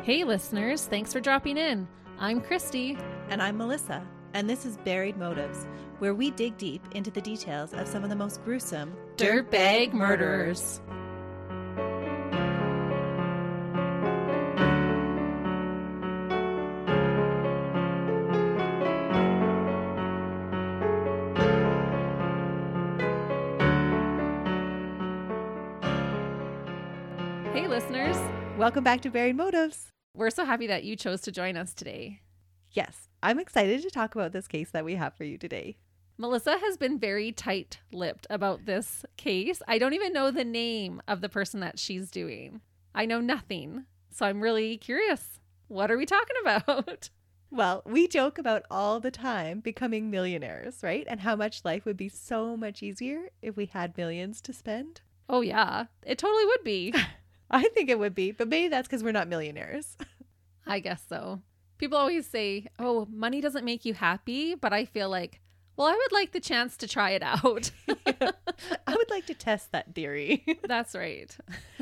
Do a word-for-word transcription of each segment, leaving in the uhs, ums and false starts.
Hey listeners, thanks for dropping in. I'm Christy. And I'm Melissa. And this is Buried Motives, where we dig deep into the details of some of the most gruesome dirtbag murderers. Hey listeners. Welcome back to Buried Motives. We're so happy that you chose to join us today. Yes, I'm excited to talk about this case that we have for you today. Melissa has been very tight-lipped about this case. I don't even know the name of the person that she's doing. I know nothing. So I'm really curious. What are we talking about? Well, we joke about all the time becoming millionaires, right? And how much life would be so much easier if we had millions to spend. Oh yeah, it totally would be. I think it would be, but maybe that's because we're not millionaires. I guess so. People always say, oh, money doesn't make you happy, but I feel like, well, I would like the chance to try it out. Yeah. I would like to test that theory. That's right.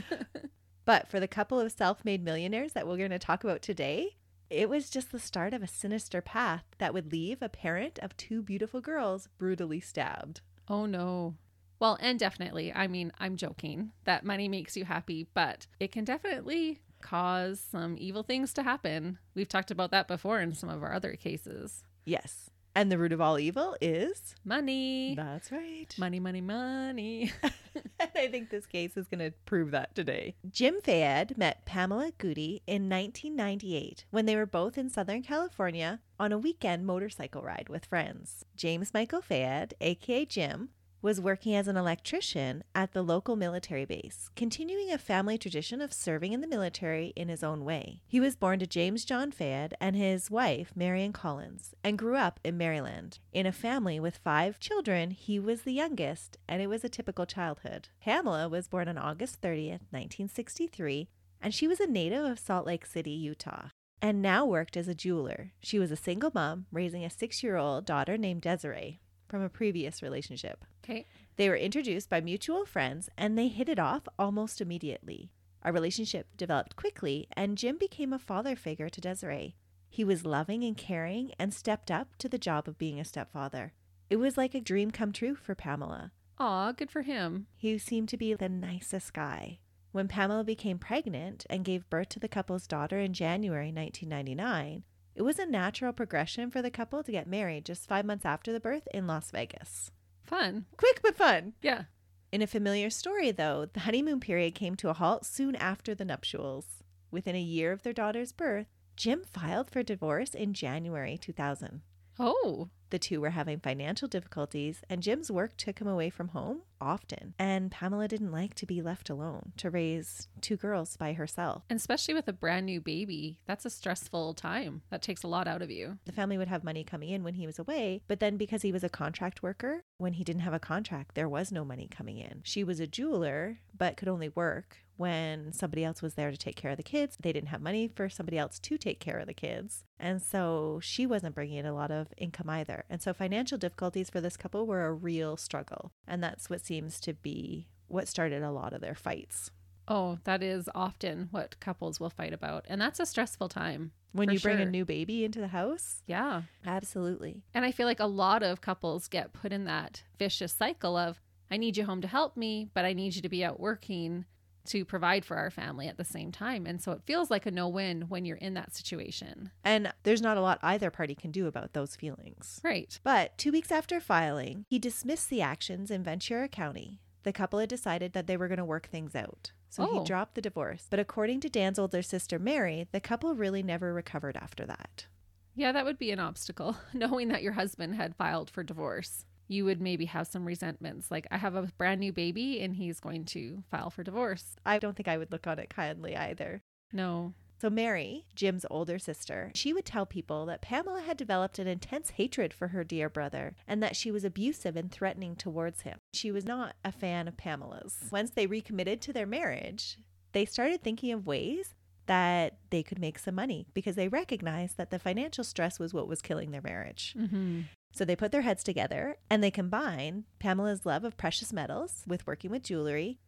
But for the couple of self-made millionaires that we're going to talk about today, it was just the start of a sinister path that would leave a parent of two beautiful girls brutally stabbed. Oh no. Well, and definitely, I mean, I'm joking that money makes you happy, but it can definitely cause some evil things to happen. We've talked about that before in some of our other cases. Yes. And the root of all evil is? Money. That's right. Money, money, money. And I think this case is going to prove that today. Jim Fayad met Pamela Goody in nineteen ninety-eight when they were both in Southern California on a weekend motorcycle ride with friends. James Michael Fayad, aka Jim, was working as an electrician at the local military base, continuing a family tradition of serving in the military in his own way. He was born to James John Fayad and his wife, Marion Collins, and grew up in Maryland. In a family with five children, he was the youngest, and it was a typical childhood. Pamela was born on August thirtieth, nineteen sixty-three, and she was a native of Salt Lake City, Utah, and now worked as a jeweler. She was a single mom, raising a six-year-old daughter named Desiree from a previous relationship. Okay. They were introduced by mutual friends and they hit it off almost immediately. Our relationship developed quickly and Jim became a father figure to Desiree. He was loving and caring and stepped up to the job of being a stepfather. It was like a dream come true for Pamela. Aw, good for him. He seemed to be the nicest guy. When Pamela became pregnant and gave birth to the couple's daughter in January nineteen ninety-nine, it was a natural progression for the couple to get married just five months after the birth in Las Vegas. Fun. Quick but fun. Yeah. In a familiar story, though, the honeymoon period came to a halt soon after the nuptials. Within a year of their daughter's birth, Jim filed for divorce in January two thousand. Oh. The two were having financial difficulties, and Jim's work took him away from home often. And Pamela didn't like to be left alone to raise two girls by herself. And especially with a brand new baby, that's a stressful time. That takes a lot out of you. The family would have money coming in when he was away, but then because he was a contract worker, when he didn't have a contract, there was no money coming in. She was a jeweler, but could only work when somebody else was there to take care of the kids. They didn't have money for somebody else to take care of the kids. And so she wasn't bringing in a lot of income either. And so financial difficulties for this couple were a real struggle. And that's what seems to be what started a lot of their fights. Oh, that is often what couples will fight about. And that's a stressful time. When you bring sure. a new baby into the house? Yeah. Absolutely. And I feel like a lot of couples get put in that vicious cycle of, I need you home to help me, but I need you to be out working to provide for our family at the same time. And so it feels like a no-win when you're in that situation. And there's not a lot either party can do about those feelings. Right. But two weeks after filing, he dismissed the actions in Ventura County. The couple had decided that they were going to work things out. So Oh. he dropped the divorce. But according to Dan's older sister, Mary, the couple really never recovered after that. Yeah, that would be an obstacle. Knowing that your husband had filed for divorce, you would maybe have some resentments. Like, I have a brand new baby and he's going to file for divorce. I don't think I would look on it kindly either. No. So Mary, Jim's older sister, she would tell people that Pamela had developed an intense hatred for her dear brother and that she was abusive and threatening towards him. She was not a fan of Pamela's. Once they recommitted to their marriage, they started thinking of ways that they could make some money because they recognized that the financial stress was what was killing their marriage. Mm-hmm. So they put their heads together and they combined Pamela's love of precious metals with working with jewelry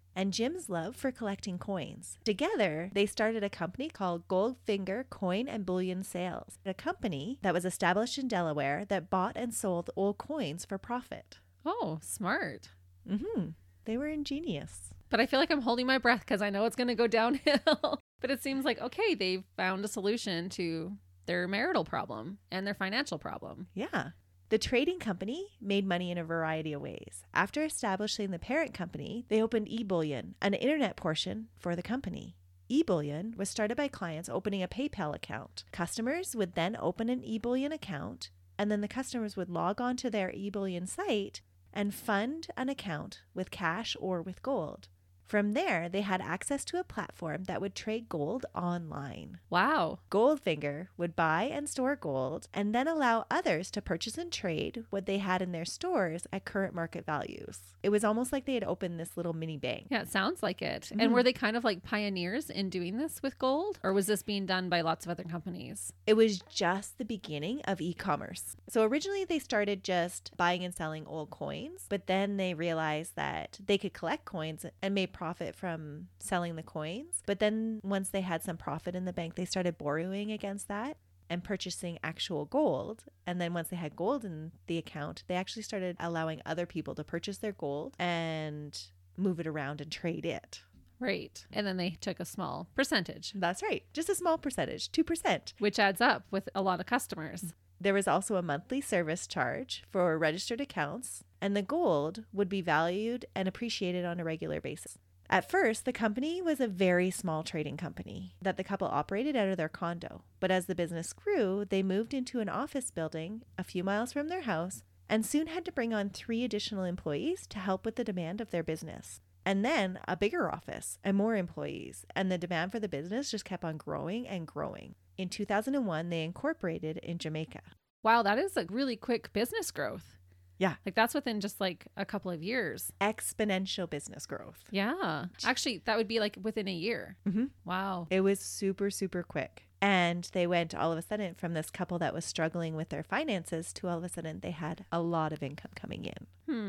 and Jim's love for collecting coins. Together, they started a company called Goldfinger Coin and Bullion Sales, a company that was established in Delaware that bought and sold old coins for profit. Oh, smart. Mm-hmm. They were ingenious. But I feel like I'm holding my breath because I know it's going to go downhill. But it seems like, okay, they've found a solution to their marital problem and their financial problem. Yeah. The trading company made money in a variety of ways. After establishing the parent company, they opened eBullion, an internet portion for the company. eBullion was started by clients opening a PayPal account. Customers would then open an eBullion account, and then the customers would log on to their eBullion site and fund an account with cash or with gold. From there, they had access to a platform that would trade gold online. Wow. Goldfinger would buy and store gold and then allow others to purchase and trade what they had in their stores at current market values. It was almost like they had opened this little mini bank. Yeah, it sounds like it. Mm-hmm. And were they kind of like pioneers in doing this with gold? Or was this being done by lots of other companies? It was just the beginning of e-commerce. So originally they started just buying and selling old coins, but then they realized that they could collect coins and made profit from selling the coins. But then once they had some profit in the bank, they started borrowing against that and purchasing actual gold. And then once they had gold in the account, they actually started allowing other people to purchase their gold and move it around and trade it. Right. And then they took a small percentage. That's right. Just a small percentage, two percent. Which adds up with a lot of customers. There was also a monthly service charge for registered accounts, and the gold would be valued and appreciated on a regular basis. At first, the company was a very small trading company that the couple operated out of their condo. But as the business grew, they moved into an office building a few miles from their house and soon had to bring on three additional employees to help with the demand of their business. And then a bigger office and more employees, and the demand for the business just kept on growing and growing. In two thousand one, they incorporated in Jamaica. Wow, that is a really quick business growth. Yeah. Like that's within just like a couple of years. Exponential business growth. Yeah. Actually, that would be like within a year. Mm-hmm. Wow. It was super, super quick. And they went all of a sudden from this couple that was struggling with their finances to all of a sudden they had a lot of income coming in.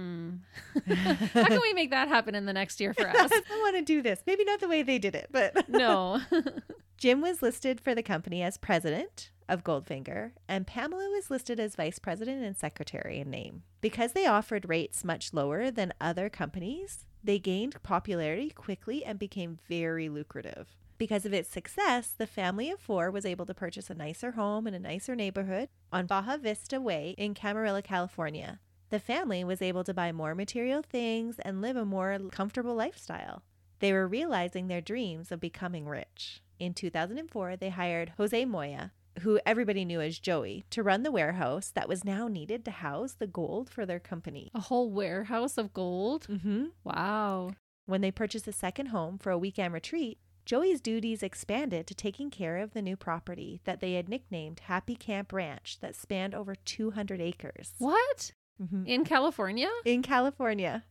Hmm. How can we make that happen in the next year for us? I want to do this. Maybe not the way they did it, but no. Jim was listed for the company as president of Goldfinger, and Pamela was listed as vice president and secretary in name. Because they offered rates much lower than other companies, they gained popularity quickly and became very lucrative. Because of its success, the family of four was able to purchase a nicer home in a nicer neighborhood on Baja Vista Way in Camarillo, California. The family was able to buy more material things and live a more comfortable lifestyle. They were realizing their dreams of becoming rich. In two thousand four, they hired Jose Moya, who everybody knew as Joey, to run the warehouse that was now needed to house the gold for their company. A whole warehouse of gold? Mm-hmm. Wow. When they purchased a second home for a weekend retreat, Joey's duties expanded to taking care of the new property that they had nicknamed Happy Camp Ranch that spanned over two hundred acres. What? Mm-hmm. In California? In California.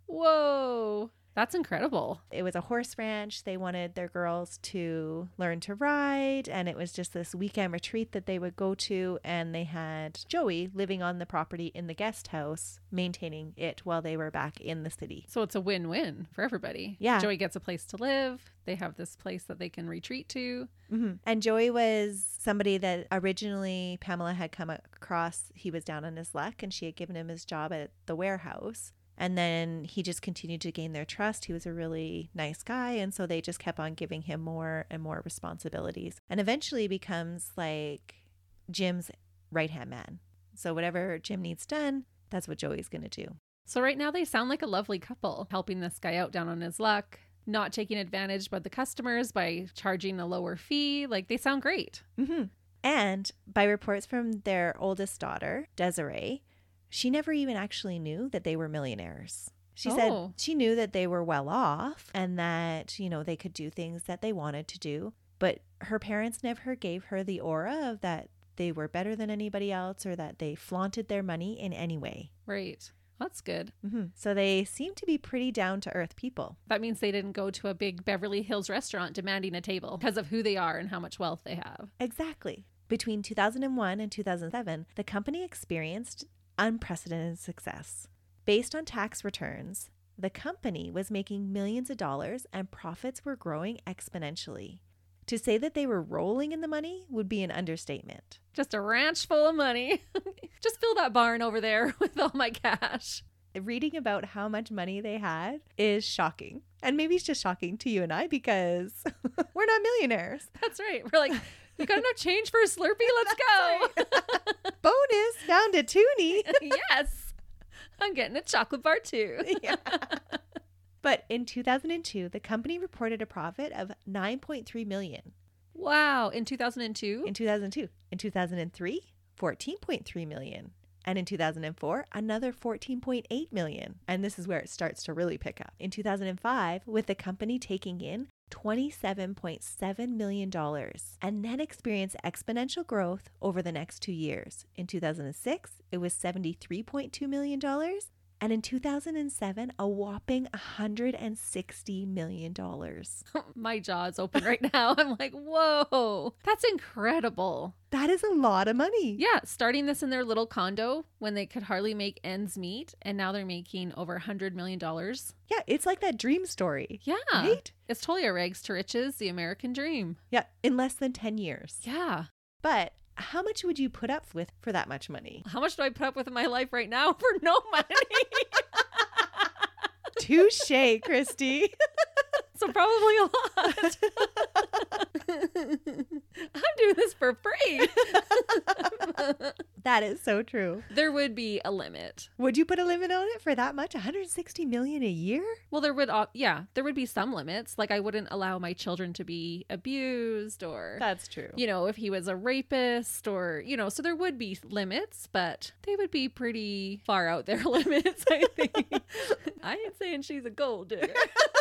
Whoa. That's incredible. It was a horse ranch. They wanted their girls to learn to ride, and it was just this weekend retreat that they would go to, and they had Joey living on the property in the guest house, maintaining it while they were back in the city. So it's a win-win for everybody. Yeah. Joey gets a place to live. They have this place that they can retreat to. Mm-hmm. And Joey was somebody that originally Pamela had come across. He was down on his luck, and she had given him his job at the warehouse. And then he just continued to gain their trust. He was a really nice guy. And so they just kept on giving him more and more responsibilities, and eventually becomes like Jim's right-hand man. So whatever Jim needs done, that's what Joey's going to do. So right now they sound like a lovely couple, helping this guy out down on his luck, not taking advantage by the customers by charging a lower fee. Like they sound great. Mm-hmm. And by reports from their oldest daughter, Desiree, she never even actually knew that they were millionaires. She Oh. said she knew that they were well off and that, you know, they could do things that they wanted to do. But her parents never gave her the aura of that they were better than anybody else or that they flaunted their money in any way. Right. That's good. Mm-hmm. So they seem to be pretty down-to-earth people. That means they didn't go to a big Beverly Hills restaurant demanding a table because of who they are and how much wealth they have. Exactly. Between two thousand one and two thousand seven, the company experienced unprecedented success. Based on tax returns, the company was making millions of dollars and profits were growing exponentially. To say that they were rolling in the money would be an understatement. Just a ranch full of money. Just fill that barn over there with all my cash. Reading about how much money they had is shocking. And maybe it's just shocking to you and I because we're not millionaires. That's right. We're like, you got enough change for a Slurpee? Let's go. Bonus, found a toonie. Yes. I'm getting a chocolate bar too. Yeah. But in two thousand two, the company reported a profit of nine point three million dollars. Wow. In two thousand two? In two thousand two. In two thousand three, fourteen point three million dollars. And in two thousand four, another fourteen point eight million dollars. And this is where it starts to really pick up. In two thousand five, with the company taking in twenty-seven point seven million dollars and then experienced exponential growth over the next two years. In two thousand six, it was seventy-three point two million dollars. And in two thousand seven, a whopping one hundred sixty million dollars. My jaw is open right now. I'm like, whoa, that's incredible. That is a lot of money. Yeah, starting this in their little condo when they could hardly make ends meet. And now they're making over one hundred million dollars. Yeah, it's like that dream story. Yeah. Right? It's totally a rags to riches, the American dream. Yeah, in less than ten years. Yeah. But how much would you put up with for that much money? How much do I put up with in my life right now for no money? Touche, Christy. So probably a lot. I'm doing this for free. That is so true. There would be a limit. Would you put a limit on it for that much? one hundred sixty million a year? Well, there would, uh, yeah, there would be some limits. Like I wouldn't allow my children to be abused or, That's true. you know, if he was a rapist or, you know, so there would be limits, but they would be pretty far out there limits, I think. I ain't saying she's a gold digger.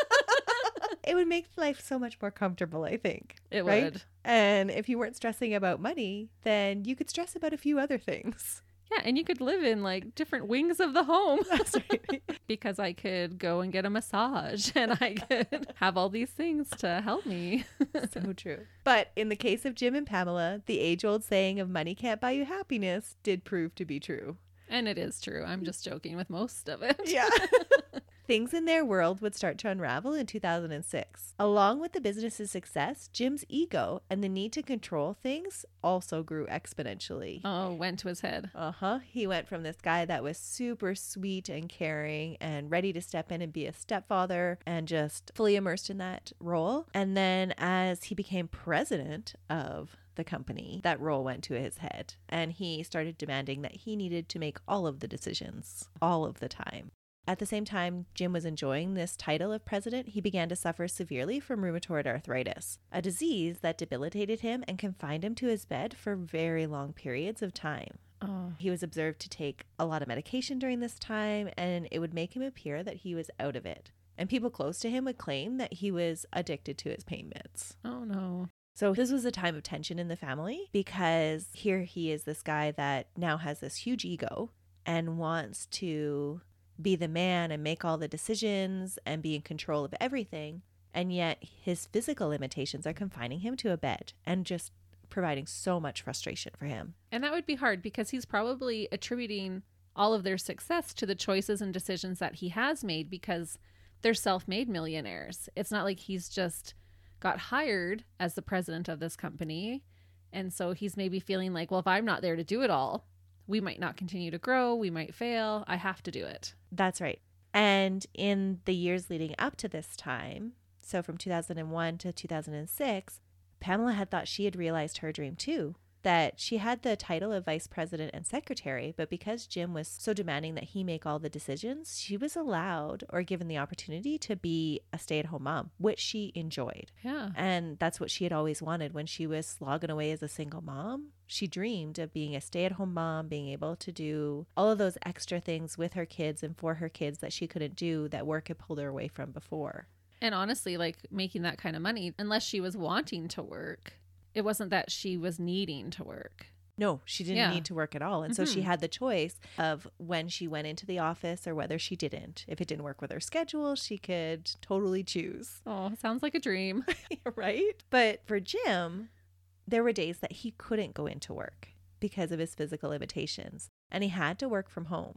It would make life so much more comfortable, I think. It right? would. And if you weren't stressing about money, then you could stress about a few other things. Yeah, and you could live in like different wings of the home. That's right. Because I could go and get a massage and I could have all these things to help me. So true. But in the case of Jim and Pamela, the age-old saying of money can't buy you happiness did prove to be true. And it is true. I'm just joking with most of it. Yeah. Things in their world would start to unravel in two thousand six. Along with the business's success, Jim's ego and the need to control things also grew exponentially. Oh, went to his head. Uh-huh. He went from this guy that was super sweet and caring and ready to step in and be a stepfather and just fully immersed in that role. And then as he became president of the company, that role went to his head. And he started demanding that he needed to make all of the decisions all of the time. At the same time Jim was enjoying this title of president, he began to suffer severely from rheumatoid arthritis, a disease that debilitated him and confined him to his bed for very long periods of time. Oh. He was observed to take a lot of medication during this time, and it would make him appear that he was out of it. And people close to him would claim that he was addicted to his pain meds. Oh, no. So this was a time of tension in the family because here he is, this guy that now has this huge ego and wants to be the man and make all the decisions and be in control of everything. And yet his physical limitations are confining him to a bed and just providing so much frustration for him. And that would be hard because he's probably attributing all of their success to the choices and decisions that he has made because they're self-made millionaires. It's not like he's just got hired as the president of this company. And so he's maybe feeling like, well, if I'm not there to do it all, we might not continue to grow. We might fail. I have to do it. That's right. And in the years leading up to this time, so from two thousand one to two thousand six, Pamela had thought she had realized her dream too, that she had the title of vice president and secretary, but because Jim was so demanding that he make all the decisions, she was allowed or given the opportunity to be a stay-at-home mom, which she enjoyed. Yeah. And that's what she had always wanted when she was slogging away as a single mom. She dreamed of being a stay-at-home mom, being able to do all of those extra things with her kids and for her kids that she couldn't do that work had pulled her away from before. And honestly, like making that kind of money, unless she was wanting to work, it wasn't that she was needing to work. No, she didn't Yeah. need to work at all. And so she Mhm. had the choice of when she went into the office or whether she didn't. If it didn't work with her schedule, she could totally choose. Oh, sounds like a dream. Right? But for Jim, there were days that he couldn't go into work because of his physical limitations, and he had to work from home.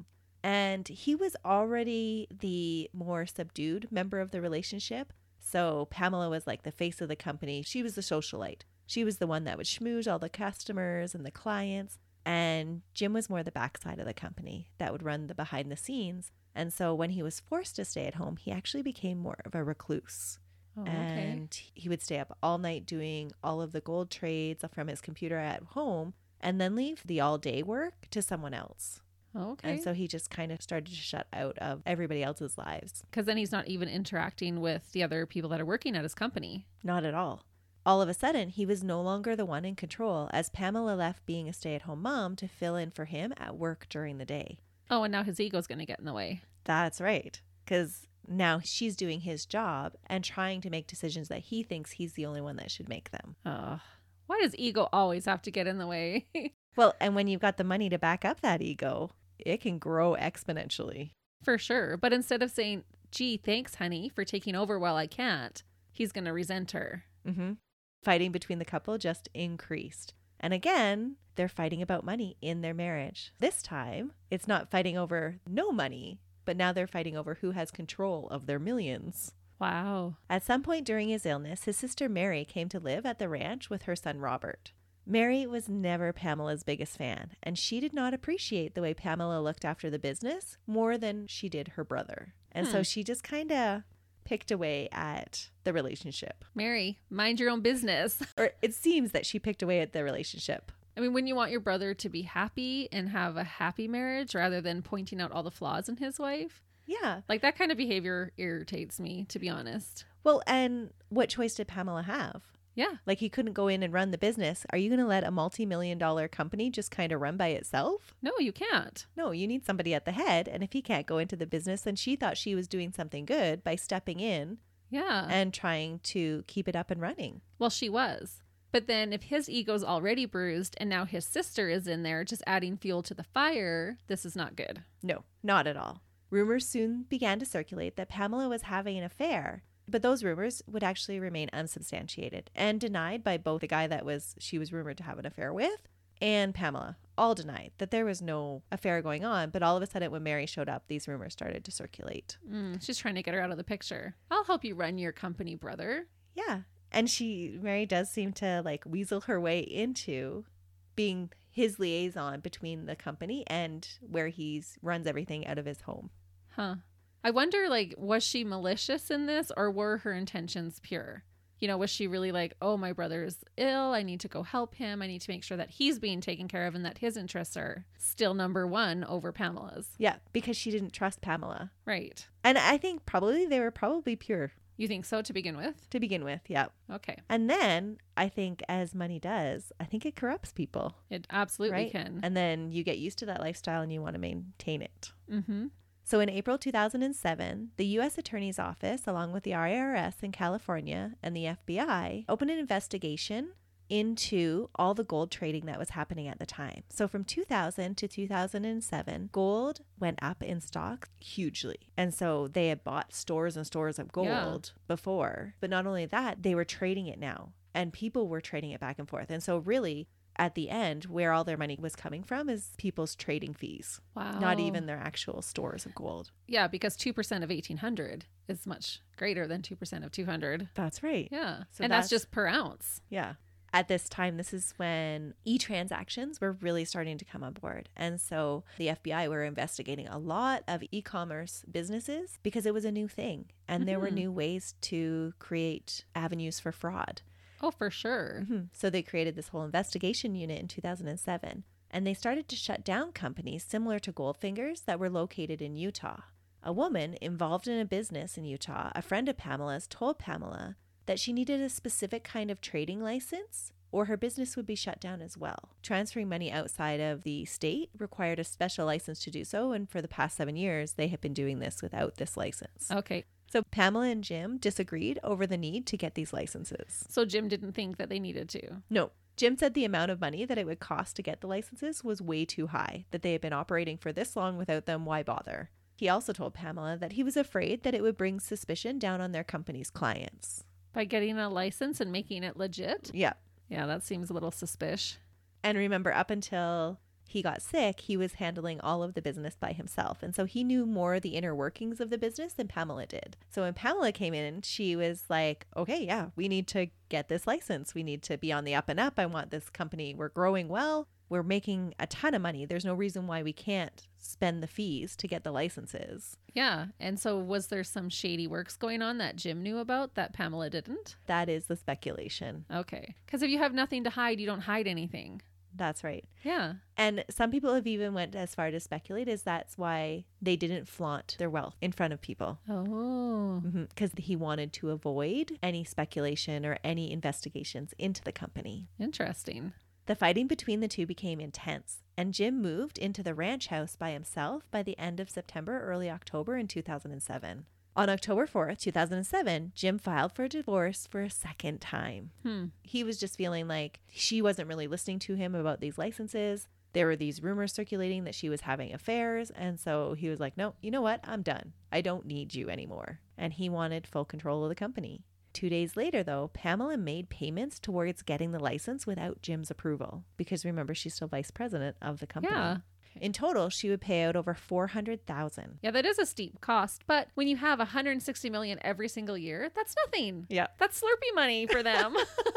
And he was already the more subdued member of the relationship. So Pamela was like the face of the company. She was the socialite. She was the one that would schmooze all the customers and the clients. And Jim was more the backside of the company that would run the behind the scenes. And so when he was forced to stay at home, he actually became more of a recluse. Oh, okay. And he would stay up all night doing all of the gold trades from his computer at home and then leave the all day work to someone else. Okay. And so he just kind of started to shut out of everybody else's lives. Because then he's not even interacting with the other people that are working at his company. Not at all. All of a sudden, he was no longer the one in control as Pamela left being a stay-at-home mom to fill in for him at work during the day. Oh, and now his ego's going to get in the way. That's right. Because now she's doing his job and trying to make decisions that he thinks he's the only one that should make them. Oh, why does ego always have to get in the way? Well, and when you've got the money to back up that ego, it can grow exponentially. For sure. But instead of saying, gee, thanks, honey, for taking over while I can't, he's going to resent her. Mm-hmm. Fighting between the couple just increased. And again, they're fighting about money in their marriage. This time, it's not fighting over no money, but now they're fighting over who has control of their millions. Wow. At some point during his illness, his sister Mary came to live at the ranch with her son Robert. Mary was never Pamela's biggest fan, and she did not appreciate the way Pamela looked after the business more than she did her brother. And Hmm. so she just kind of picked away at the relationship. Mary, mind your own business. Or it seems that she picked away at the relationship. I mean, when you want your brother to be happy and have a happy marriage rather than pointing out all the flaws in his wife, Yeah. like that kind of behavior irritates me, to be honest. Well, and what choice did Pamela have? Yeah. Like, he couldn't go in and run the business. Are you going to let a multi-million dollar company just kind of run by itself? No, you can't. No, you need somebody at the head. And if he can't go into the business, then she thought she was doing something good by stepping in Yeah. and trying to keep it up and running. Well, she was. But then if his ego's already bruised and now his sister is in there just adding fuel to the fire, this is not good. No, not at all. Rumors soon began to circulate that Pamela was having an affair. But those rumors would actually remain unsubstantiated and denied by both the guy that was she was rumored to have an affair with and Pamela. All denied that there was no affair going on. But all of a sudden, when Mary showed up, these rumors started to circulate. Mm, she's trying to get her out of the picture. I'll help you run your company, brother. Yeah. And she, Mary does seem to like weasel her way into being his liaison between the company and where he runs everything out of his home. Huh. I wonder, like, was she malicious in this or were her intentions pure? You know, was she really like, oh, my brother is ill. I need to go help him. I need to make sure that he's being taken care of and that his interests are still number one over Pamela's. Yeah, because she didn't trust Pamela. Right. And I think probably they were probably pure You think so to begin with? to begin with. Yeah. Okay. And then I think as money does, I think it corrupts people. It absolutely Right? can. And then you get used to that lifestyle and you want to maintain it. Mm-hmm. So in April two thousand seven, the U S Attorney's Office, along with the I R S in California and the F B I, opened an investigation into all the gold trading that was happening at the time. So from two thousand to two thousand seven, gold went up in stock hugely. And so they had bought stores and stores of gold Yeah. before. But not only that, they were trading it now. And people were trading it back and forth. And so really, at the end, where all their money was coming from is people's trading fees. Wow. Not even their actual stores of gold. Yeah, because two percent of eighteen hundred is much greater than two percent of two hundred. That's right. Yeah. So and that's, that's- just per ounce. Yeah. At this time, this is when e-transactions were really starting to come on board. And so the F B I were investigating a lot of e-commerce businesses because it was a new thing. And there were Mhm. new ways to create avenues for fraud. Oh, for sure. Mhm. So they created this whole investigation unit in two thousand seven. And they started to shut down companies similar to Goldfingers that were located in Utah. A woman involved in a business in Utah, a friend of Pamela's, told Pamela that she needed a specific kind of trading license or her business would be shut down as well. Transferring money outside of the state required a special license to do so. And for the past seven years, they have been doing this without this license. Okay. So Pamela and Jim disagreed over the need to get these licenses. So Jim didn't think that they needed to. No. Jim said the amount of money that it would cost to get the licenses was way too high, that they had been operating for this long without them. Why bother? He also told Pamela that he was afraid that it would bring suspicion down on their company's clients. By getting a license and making it legit? Yeah. Yeah, that seems a little suspicious. And remember, up until he got sick, he was handling all of the business by himself. And so he knew more of the inner workings of the business than Pamela did. So when Pamela came in, she was like, okay, yeah, we need to get this license. We need to be on the up and up. I want this company. We're growing well. We're making a ton of money. There's no reason why we can't spend the fees to get the licenses. Yeah. And so was there some shady works going on that Jim knew about that Pamela didn't? That is the speculation. Okay. Because if you have nothing to hide, you don't hide anything. That's right. Yeah. And some people have even went as far to speculate is that's why they didn't flaunt their wealth in front of people. Oh. Because mm-hmm. he wanted to avoid any speculation or any investigations into the company. Interesting. The fighting between the two became intense, and Jim moved into the ranch house by himself by the end of September, early October in two thousand seven. On October fourth, two thousand seven, Jim filed for a divorce for a second time. Hmm. He was just feeling like she wasn't really listening to him about these licenses. There were these rumors circulating that she was having affairs. And so he was like, no, you know what? I'm done. I don't need you anymore. And he wanted full control of the company. Two days later, though, Pamela made payments towards getting the license without Jim's approval. Because remember, she's still vice president of the company. Yeah. In total, she would pay out over four hundred thousand dollars. Yeah, that is a steep cost. But when you have one hundred sixty million dollars every single year, that's nothing. Yeah. That's Slurpee money for them.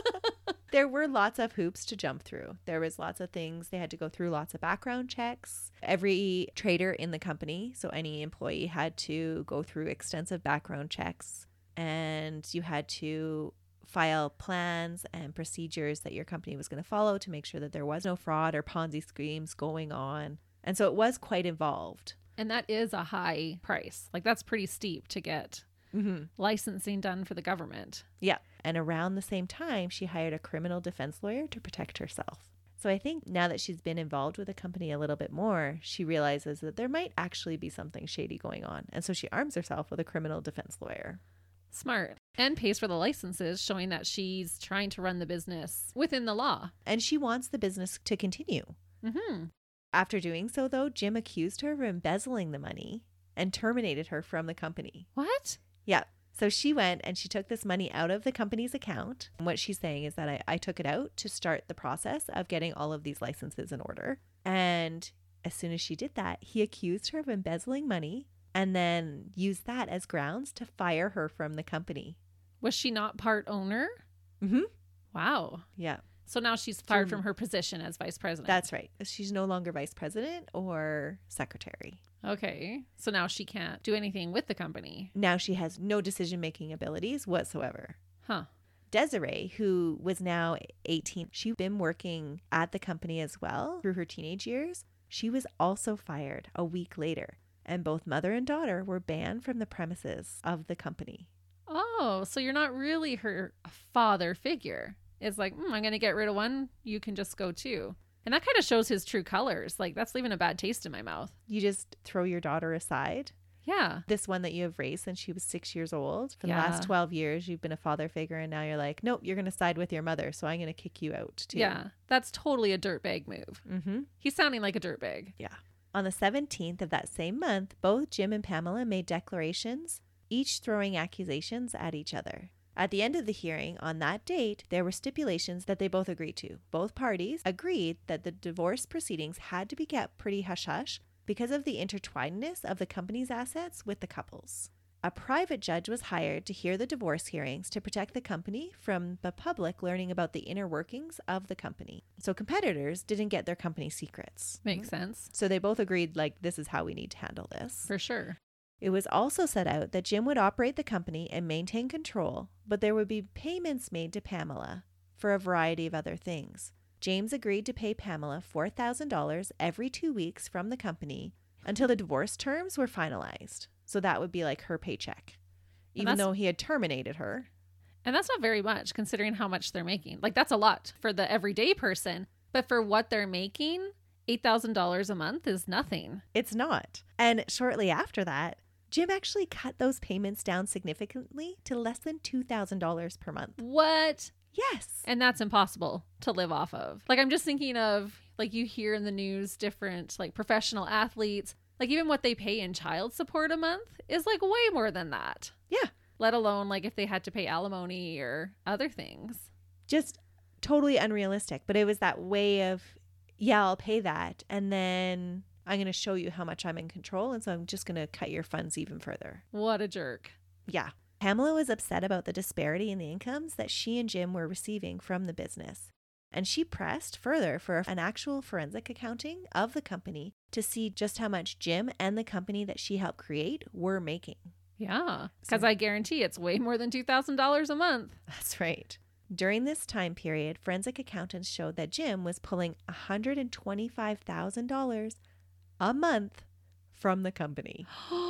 There were lots of hoops to jump through. There was lots of things. They had to go through lots of background checks. Every trader in the company, so any employee, had to go through extensive background checks. And you had to file plans and procedures that your company was going to follow to make sure that there was no fraud or Ponzi schemes going on. And so it was quite involved. And that is a high price. Like, that's pretty steep to get Mm-hmm. licensing done for the government. Yeah. And around the same time, she hired a criminal defense lawyer to protect herself. So I think now that she's been involved with the company a little bit more, she realizes that there might actually be something shady going on. And so she arms herself with a criminal defense lawyer. Smart. And pays for the licenses, showing that she's trying to run the business within the law. And she wants the business to continue. Mm-hmm. After doing so, though, Jim accused her of embezzling the money and terminated her from the company. What? Yeah. So she went and she took this money out of the company's account. And what she's saying is that I, I took it out to start the process of getting all of these licenses in order. And as soon as she did that, he accused her of embezzling money and then used that as grounds to fire her from the company. Was she not part owner? Mm-hmm. Wow. Yeah. So now she's fired From- from her position as vice president. That's right. She's no longer vice president or secretary. Okay. So now she can't do anything with the company. Now she has no decision-making abilities whatsoever. Huh. Desiree, who was now eighteen, she'd been working at the company as well through her teenage years. She was also fired a week later, and both mother and daughter were banned from the premises of the company. Oh, so you're not really her father figure. It's like, mm, I'm going to get rid of one. You can just go too. And that kind of shows his true colors. Like, that's leaving a bad taste in my mouth. You just throw your daughter aside. Yeah. This one that you have raised since she was six years old. For the Yeah. last twelve years, you've been a father figure, and now you're like, nope, you're going to side with your mother, so I'm going to kick you out too. Yeah. That's totally a dirtbag move. Mm-hmm. He's sounding like a dirtbag. Yeah. On the seventeenth of that same month, both Jim and Pamela made declarations, each throwing accusations at each other. At the end of the hearing on that date, there were stipulations that they both agreed to. Both parties agreed that the divorce proceedings had to be kept pretty hush-hush because of the intertwinedness of the company's assets with the couple's. A private judge was hired to hear the divorce hearings to protect the company from the public learning about the inner workings of the company. So competitors didn't get their company secrets. Makes sense. So they both agreed, like, this is how we need to handle this. For sure. It was also set out that Jim would operate the company and maintain control, but there would be payments made to Pamela for a variety of other things. James agreed to pay Pamela four thousand dollars every two weeks from the company until the divorce terms were finalized. So that would be like her paycheck, even though he had terminated her. And that's not very much considering how much they're making. Like, that's a lot for the everyday person. But for what they're making, eight thousand dollars a month is nothing. It's not. And shortly after that, Jim actually cut those payments down significantly to less than two thousand dollars per month. What? Yes. And that's impossible to live off of. Like, I'm just thinking of, like, you hear in the news different, like, professional athletes, like, even what they pay in child support a month is, like, way more than that. Yeah. Let alone, like, if they had to pay alimony or other things. Just totally unrealistic. But it was that way of yeah, I'll pay that. And then I'm going to show you how much I'm in control. And so I'm just going to cut your funds even further. What a jerk. Yeah. Pamela was upset about the disparity in the incomes that she and Jim were receiving from the business. And she pressed further for an actual forensic accounting of the company to see just how much Jim and the company that she helped create were making. Yeah, because So- I guarantee it's way more than two thousand dollars a month. That's right. During this time period, forensic accountants showed that Jim was pulling one hundred twenty-five thousand dollars a month from the company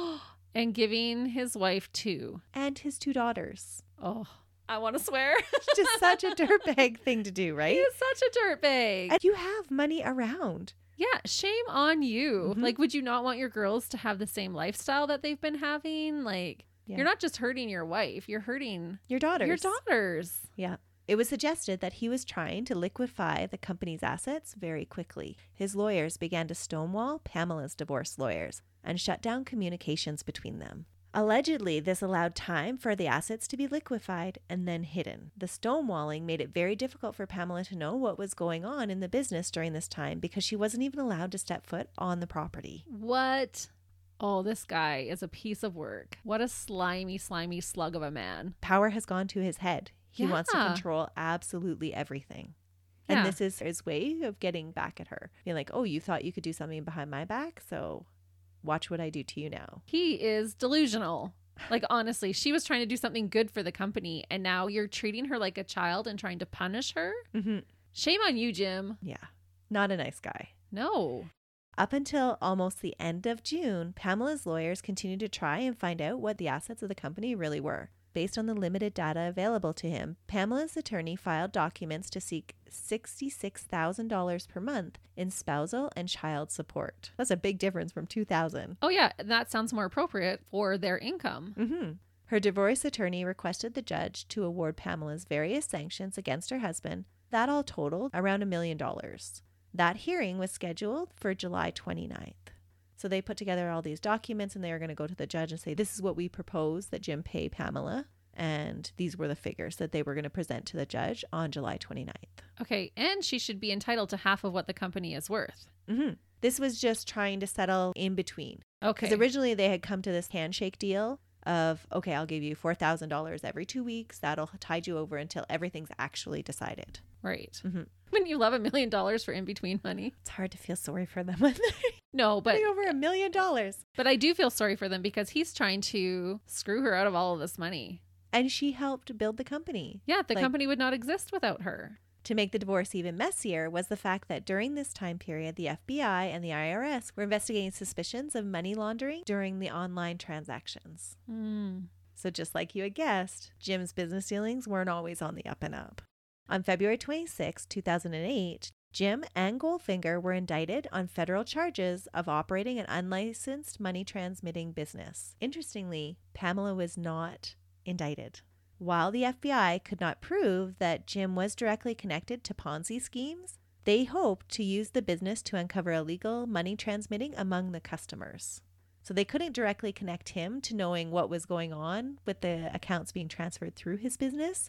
And giving his wife two. and his two daughters. Oh, I want to swear. Just such a dirtbag thing to do, He right? is such a dirtbag. And you have money around. Yeah, shame on you. Mhm. Like, would you not want your girls to have the same lifestyle that they've been having? Like, Yeah. you're not just hurting your wife, you're hurting Your daughters. your daughters. Yeah. It was suggested that he was trying to liquefy the company's assets very quickly. His lawyers began to stonewall Pamela's divorce lawyers and shut down communications between them. Allegedly, this allowed time for the assets to be liquefied and then hidden. The stonewalling made it very difficult for Pamela to know what was going on in the business during this time because she wasn't even allowed to step foot on the property. What? Oh, this guy is a piece of work. What a slimy, slimy slug of a man. Power has gone to his head. He wants to Yeah. control absolutely everything. Yeah. And this is his way of getting back at her. Being like, oh, you thought you could do something behind my back? So watch what I do to you now. He is delusional. Like, honestly, she was trying to do something good for the company, and now you're treating her like a child and trying to punish her? Mm-hmm. Shame on you, Jim. Yeah. Not a nice guy. No. Up until almost the end of June, Pamela's lawyers continued to try and find out what the assets of the company really were. Based on the limited data available to him, Pamela's attorney filed documents to seek sixty-six thousand dollars per month in spousal and child support. That's a big difference from two thousand dollars. Oh, yeah, that sounds more appropriate for their income. Mm-hmm. Her divorce attorney requested the judge to award Pamela's various sanctions against her husband. That all totaled around a million dollars. That hearing was scheduled for July twenty-ninth. So they put together all these documents and they were going to go to the judge and say, this is what we propose that Jim pay Pamela. And these were the figures that they were going to present to the judge on July twenty-ninth. Okay, and she should be entitled to half of what the company is worth. Mm-hmm. This was just trying to settle in between. Okay. Because originally they had come to this handshake deal of, okay, I'll give you four thousand dollars every two weeks. That'll tide you over until everything's actually decided. Right. Mm-hmm. When you love a million dollars for in-between money. It's hard to feel sorry for them when they're No, but paying over a million dollars. but I do feel sorry for them because he's trying to screw her out of all of this money. And she helped build the company. Yeah, the Like- company would not exist without her. To make the divorce even messier was the fact that during this time period, the F B I and the I R S were investigating suspicions of money laundering during the online transactions. Mm. So just like you had guessed, Jim's business dealings weren't always on the up and up. On February twenty-sixth, two thousand eight, Jim and Goldfinger were indicted on federal charges of operating an unlicensed money transmitting business. Interestingly, Pamela was not indicted. While the F B I could not prove that Jim was directly connected to Ponzi schemes, they hoped to use the business to uncover illegal money transmitting among the customers. So they couldn't directly connect him to knowing what was going on with the accounts being transferred through his business,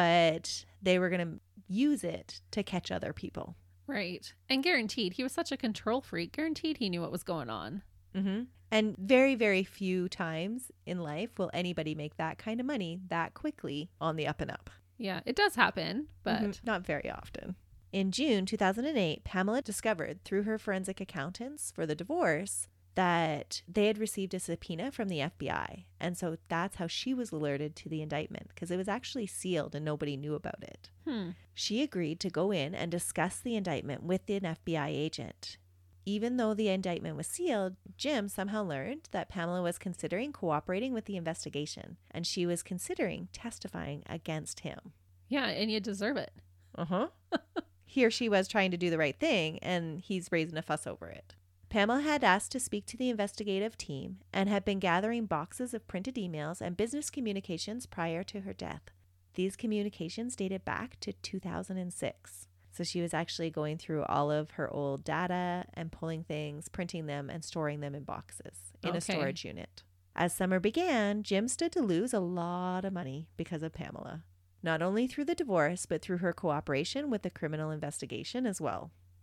but they were going to use it to catch other people. Right. And guaranteed, he was such a control freak. Guaranteed he knew what was going on. Mm-hmm. And very, very few times in life will anybody make that kind of money that quickly on the up and up. Yeah, it does happen, but Mhm. Not very often. In June two thousand eight, Pamela discovered through her forensic accountants for the divorce that they had received a subpoena from the F B I. And so that's how she was alerted to the indictment, because it was actually sealed and nobody knew about it. hmm. She agreed to go in and discuss the indictment with an F B I agent. Even though the indictment was sealed, Jim somehow learned that Pamela was considering cooperating with the investigation, and she was considering testifying against him. Yeah, and you deserve it. Uh-huh. He or she was trying to do the right thing, and he's raising a fuss over it. Pamela had asked to speak to the investigative team and had been gathering boxes of printed emails and business communications prior to her death. These communications dated back to two thousand six. So she was actually going through all of her old data and pulling things, printing them, and storing them in boxes in Okay. a storage unit. As summer began, Jim stood to lose a lot of money because of Pamela. Not only through the divorce, but through her cooperation with the criminal investigation as well.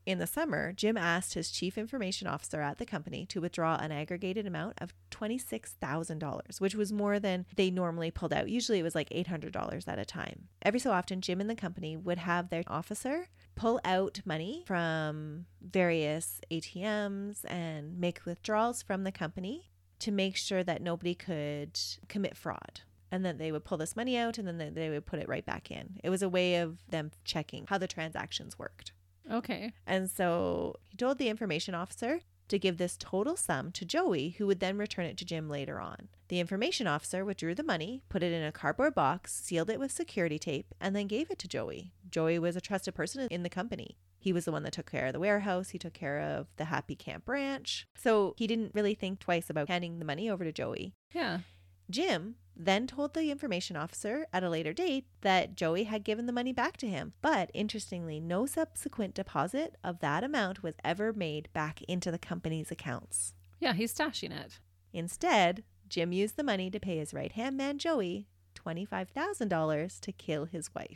In the summer, Jim asked his chief information officer at the company to withdraw an aggregated amount of twenty-six thousand dollars, which was more than they normally pulled out. Usually it was like eight hundred dollars at a time. Every so often, Jim and the company would have their officer pull out money from various A T Ms and make withdrawals from the company to make sure that nobody could commit fraud. And then they would pull this money out and then they would put it right back in. It was a way of them checking how the transactions worked. Okay. And so he told the information officer to give this total sum to Joey, who would then return it to Jim later on. The information officer withdrew the money, put it in a cardboard box, sealed it with security tape, and then gave it to Joey. Joey was a trusted person in the company. He was the one that took care of the warehouse. He took care of the Happy Camp Ranch. So he didn't really think twice about handing the money over to Joey. Yeah. Jim then told the information officer at a later date that Joey had given the money back to him. But interestingly, no subsequent deposit of that amount was ever made back into the company's accounts. Yeah, he's stashing it. Instead, Jim used the money to pay his right-hand man, Joey, twenty-five thousand dollars to kill his wife.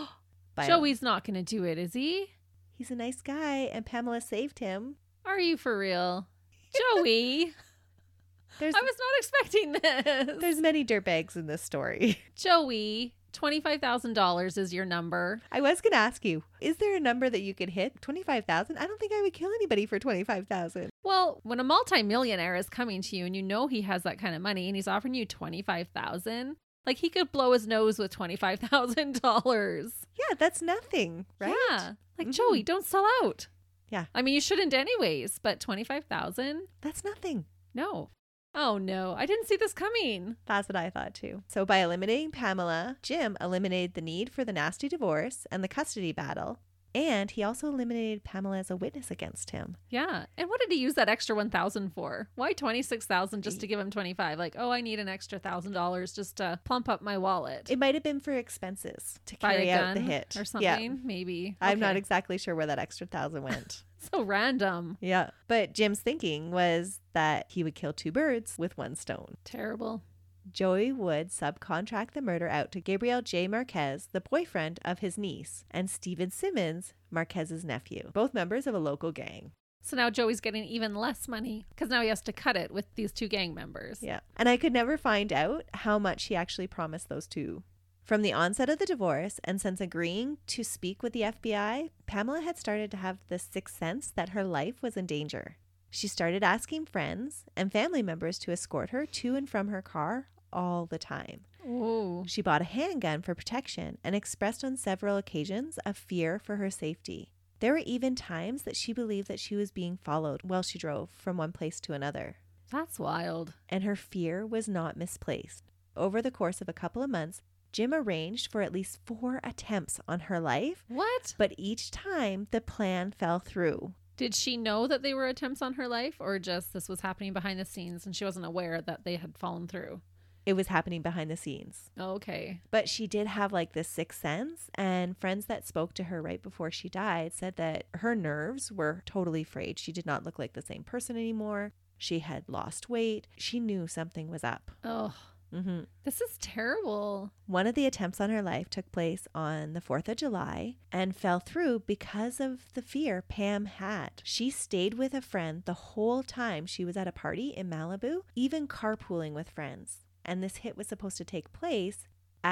By Joey's not going to do it, is he? He's a nice guy, and Pamela saved him. Are you for real? Joey! There's, I was not expecting this. There's many dirtbags in this story. Joey, twenty-five thousand dollars is your number. I was going to ask you, is there a number that you could hit? twenty-five thousand dollars? I don't think I would kill anybody for twenty-five thousand dollars. Well, when a multimillionaire is coming to you and you know he has that kind of money and he's offering you twenty-five thousand dollars, like he could blow his nose with twenty-five thousand dollars. Yeah, that's nothing, right? Yeah. Like, Mhm. Joey, don't sell out. Yeah. I mean, you shouldn't anyways, but twenty-five thousand dollars? That's nothing. No. Oh, no. I didn't see this coming. That's what I thought too. So by eliminating Pamela, Jim eliminated the need for the nasty divorce and the custody battle. And he also eliminated Pamela as a witness against him. Yeah. And what did he use that extra one thousand dollars for? Why twenty-six thousand dollars just to give him twenty-five? Like, oh, I need an extra one thousand dollars just to plump up my wallet. It might have been for expenses to Buy carry a out the gun hit. or something, Yeah. maybe. I'm not Okay. exactly sure where that extra thousand went. So random. Yeah. But Jim's thinking was that he would kill two birds with one stone. Terrible. Joey would subcontract the murder out to Gabriel J. Marquez, the boyfriend of his niece, and Steven Simmons, Marquez's nephew, both members of a local gang. So now Joey's getting even less money because now he has to cut it with these two gang members. Yeah. And I could never find out how much he actually promised those two. From the onset of the divorce, and since agreeing to speak with the F B I, Pamela had started to have the sixth sense that her life was in danger. She started asking friends and family members to escort her to and from her car all the time. Ooh. She bought a handgun for protection and expressed on several occasions a fear for her safety. There were even times that she believed that she was being followed while she drove from one place to another. That's wild. And her fear was not misplaced. Over the course of a couple of months, Jim arranged for at least four attempts on her life, What? but each time the plan fell through. Did she know that they were attempts on her life, or just this was happening behind the scenes and she wasn't aware that they had fallen through? It was happening behind the scenes. Okay. But she did have like this sixth sense, and friends that spoke to her right before she died said that her nerves were totally frayed. She did not look like the same person anymore. She had lost weight. She knew something was up. Oh, Mm-hmm. this is terrible. One of the attempts on her life took place on the fourth of July and fell through because of the fear Pam had. She stayed with a friend the whole time she was at a party in Malibu, even carpooling with friends. And this hit was supposed to take place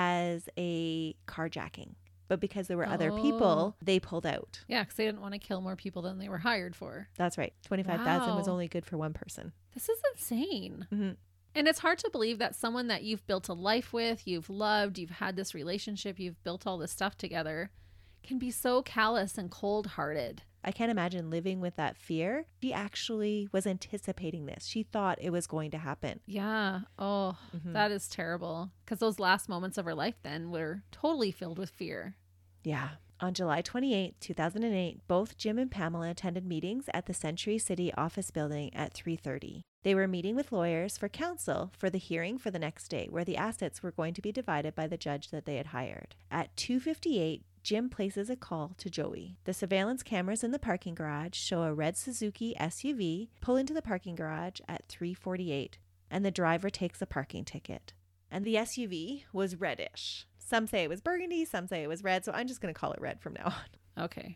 as a carjacking. But because there were other Oh. people, they pulled out. Yeah, because they didn't want to kill more people than they were hired for. That's right. twenty-five thousand was Wow. only good for one person. This is insane. Mm-hmm. And it's hard to believe that someone that you've built a life with, you've loved, you've had this relationship, you've built all this stuff together, can be so callous and cold-hearted. I can't imagine living with that fear. She actually was anticipating this. She thought it was going to happen. Yeah. Oh, Mhm. that is terrible. Because those last moments of her life then were totally filled with fear. Yeah. On July twenty-eighth, two thousand eight, both Jim and Pamela attended meetings at the Century City office building at three thirty. They were meeting with lawyers for counsel for the hearing for the next day, where the assets were going to be divided by the judge that they had hired. At two fifty-eight, Jim places a call to Joey. The surveillance cameras in the parking garage show a red Suzuki S U V pull into the parking garage at three forty-eight, and the driver takes a parking ticket. And the S U V was reddish. Some say it was burgundy, some say it was red, so I'm just going to call it red from now on. Okay.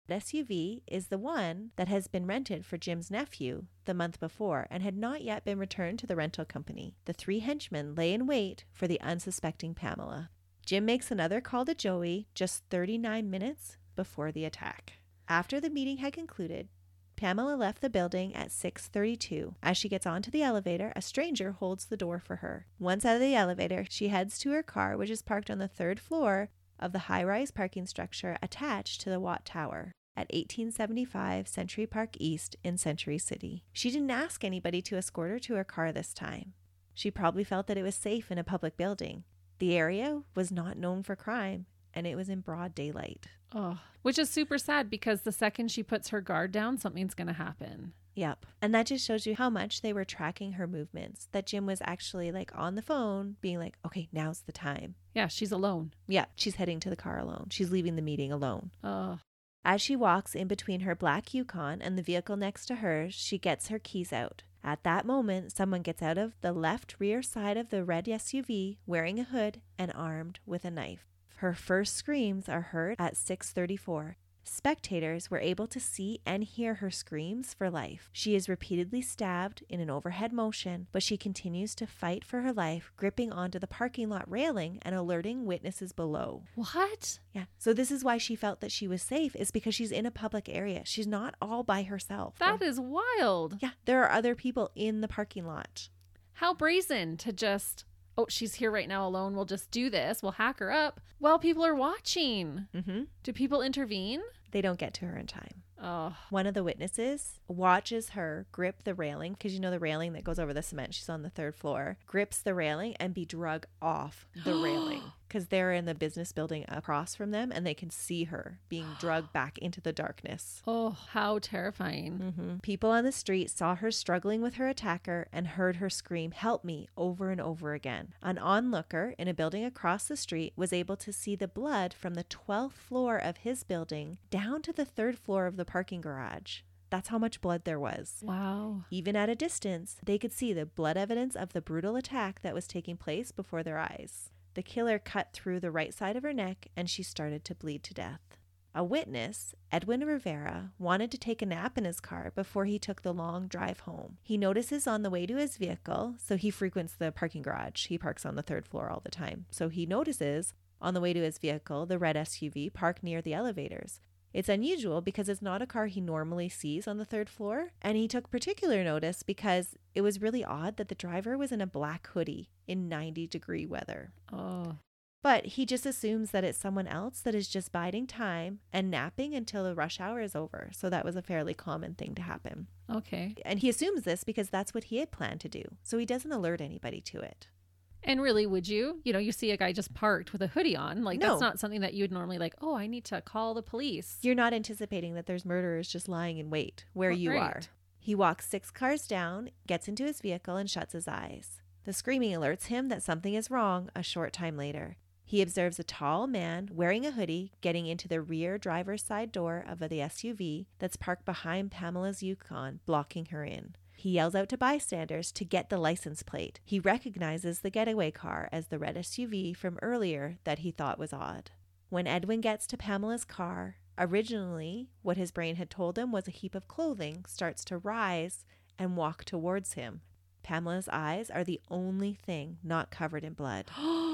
The S U V is the one that has been rented for Jim's nephew the month before and had not yet been returned to the rental company. The three henchmen lay in wait for the unsuspecting Pamela. Jim makes another call to Joey just thirty-nine minutes before the attack. After the meeting had concluded, Pamela left the building at six thirty-two. As she gets onto the elevator, a stranger holds the door for her. Once out of the elevator, she heads to her car, which is parked on the third floor of the high-rise parking structure attached to the Watt Tower at eighteen seventy-five Century Park East in Century City. She didn't ask anybody to escort her to her car this time. She probably felt that it was safe in a public building. The area was not known for crime, and it was in broad daylight. Oh, which is super sad because the second she puts her guard down, something's going to happen. Yep. And that just shows you how much they were tracking her movements. That Jim was actually like on the phone being like, okay, now's the time. Yeah, she's alone. Yeah, she's heading to the car alone. She's leaving the meeting alone. Oh. As she walks in between her black Yukon and the vehicle next to hers, she gets her keys out. At that moment, someone gets out of the left rear side of the red S U V wearing a hood and armed with a knife. Her first screams are heard at six thirty-four. Spectators were able to see and hear her screams for life. She is repeatedly stabbed in an overhead motion, but she continues to fight for her life, gripping onto the parking lot railing and alerting witnesses below. What? Yeah. So this is why she felt that she was safe, is because she's in a public area. She's not all by herself. That is wild. Yeah. There are other people in the parking lot. How brazen to just, oh, she's here right now alone. We'll just do this. We'll hack her up while people are watching. Mm-hmm. Do people intervene? They don't get to her in time. Oh. One of the witnesses watches her grip the railing, because you know the railing that goes over the cement. She's on the third floor. Grips the railing and be drug off the railing, because they're in the business building across from them and they can see her being drugged back into the darkness. Oh, how terrifying. Mm-hmm. People on the street saw her struggling with her attacker and heard her scream, "Help me," over and over again. An onlooker in a building across the street was able to see the blood from the twelfth floor of his building down to the third floor of the parking garage. That's how much blood there was. Wow. Even at a distance, they could see the blood evidence of the brutal attack that was taking place before their eyes. The killer cut through the right side of her neck and she started to bleed to death. A witness, Edwin Rivera, wanted to take a nap in his car before he took the long drive home. He notices on the way to his vehicle, so he frequents the parking garage. He parks on the third floor all the time. So he notices on the way to his vehicle, the red S U V parked near the elevators. It's unusual because it's not a car he normally sees on the third floor, and he took particular notice because it was really odd that the driver was in a black hoodie in ninety degree weather. Oh. But he just assumes that it's someone else that is just biding time and napping until the rush hour is over. So that was a fairly common thing to happen. Okay. And he assumes this because that's what he had planned to do. So he doesn't alert anybody to it. And really, would you? You know, you see a guy just parked with a hoodie on. Like, No. that's not something that you would normally like, oh, I need to call the police. You're not anticipating that there's murderers just lying in wait where you Right. are. He walks six cars down, gets into his vehicle, and shuts his eyes. The screaming alerts him that something is wrong a short time later. He observes a tall man wearing a hoodie getting into the rear driver's side door of the S U V that's parked behind Pamela's Yukon, blocking her in. He yells out to bystanders to get the license plate. He recognizes the getaway car as the red S U V from earlier that he thought was odd. When Edwin gets to Pamela's car, originally what his brain had told him was a heap of clothing starts to rise and walk towards him. Pamela's eyes are the only thing not covered in blood.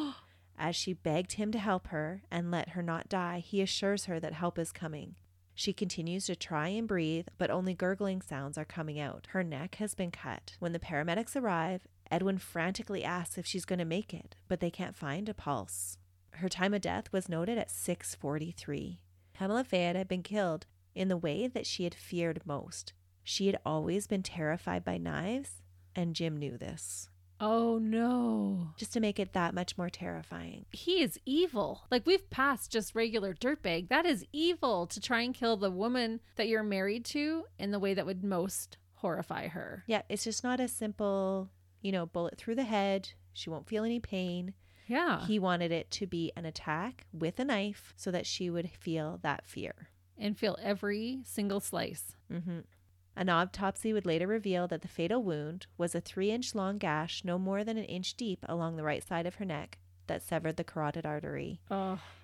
As she begged him to help her and let her not die, he assures her that help is coming. She continues to try and breathe, but only gurgling sounds are coming out. Her neck has been cut. When the paramedics arrive, Edwin frantically asks if she's going to make it, but they can't find a pulse. Her time of death was noted at six forty-three. Pamela Fayette had been killed in the way that she had feared most. She had always been terrified by knives, and Jim knew this. Oh, no. Just to make it that much more terrifying. He is evil. Like, we've passed just regular dirtbag. That is evil to try and kill the woman that you're married to in the way that would most horrify her. Yeah, it's just not a simple, you know, bullet through the head. She won't feel any pain. Yeah. He wanted it to be an attack with a knife so that she would feel that fear. And feel every single slice. Mm-hmm. An autopsy would later reveal that the fatal wound was a three-inch long gash no more than an inch deep along the right side of her neck that severed the carotid artery. Oh.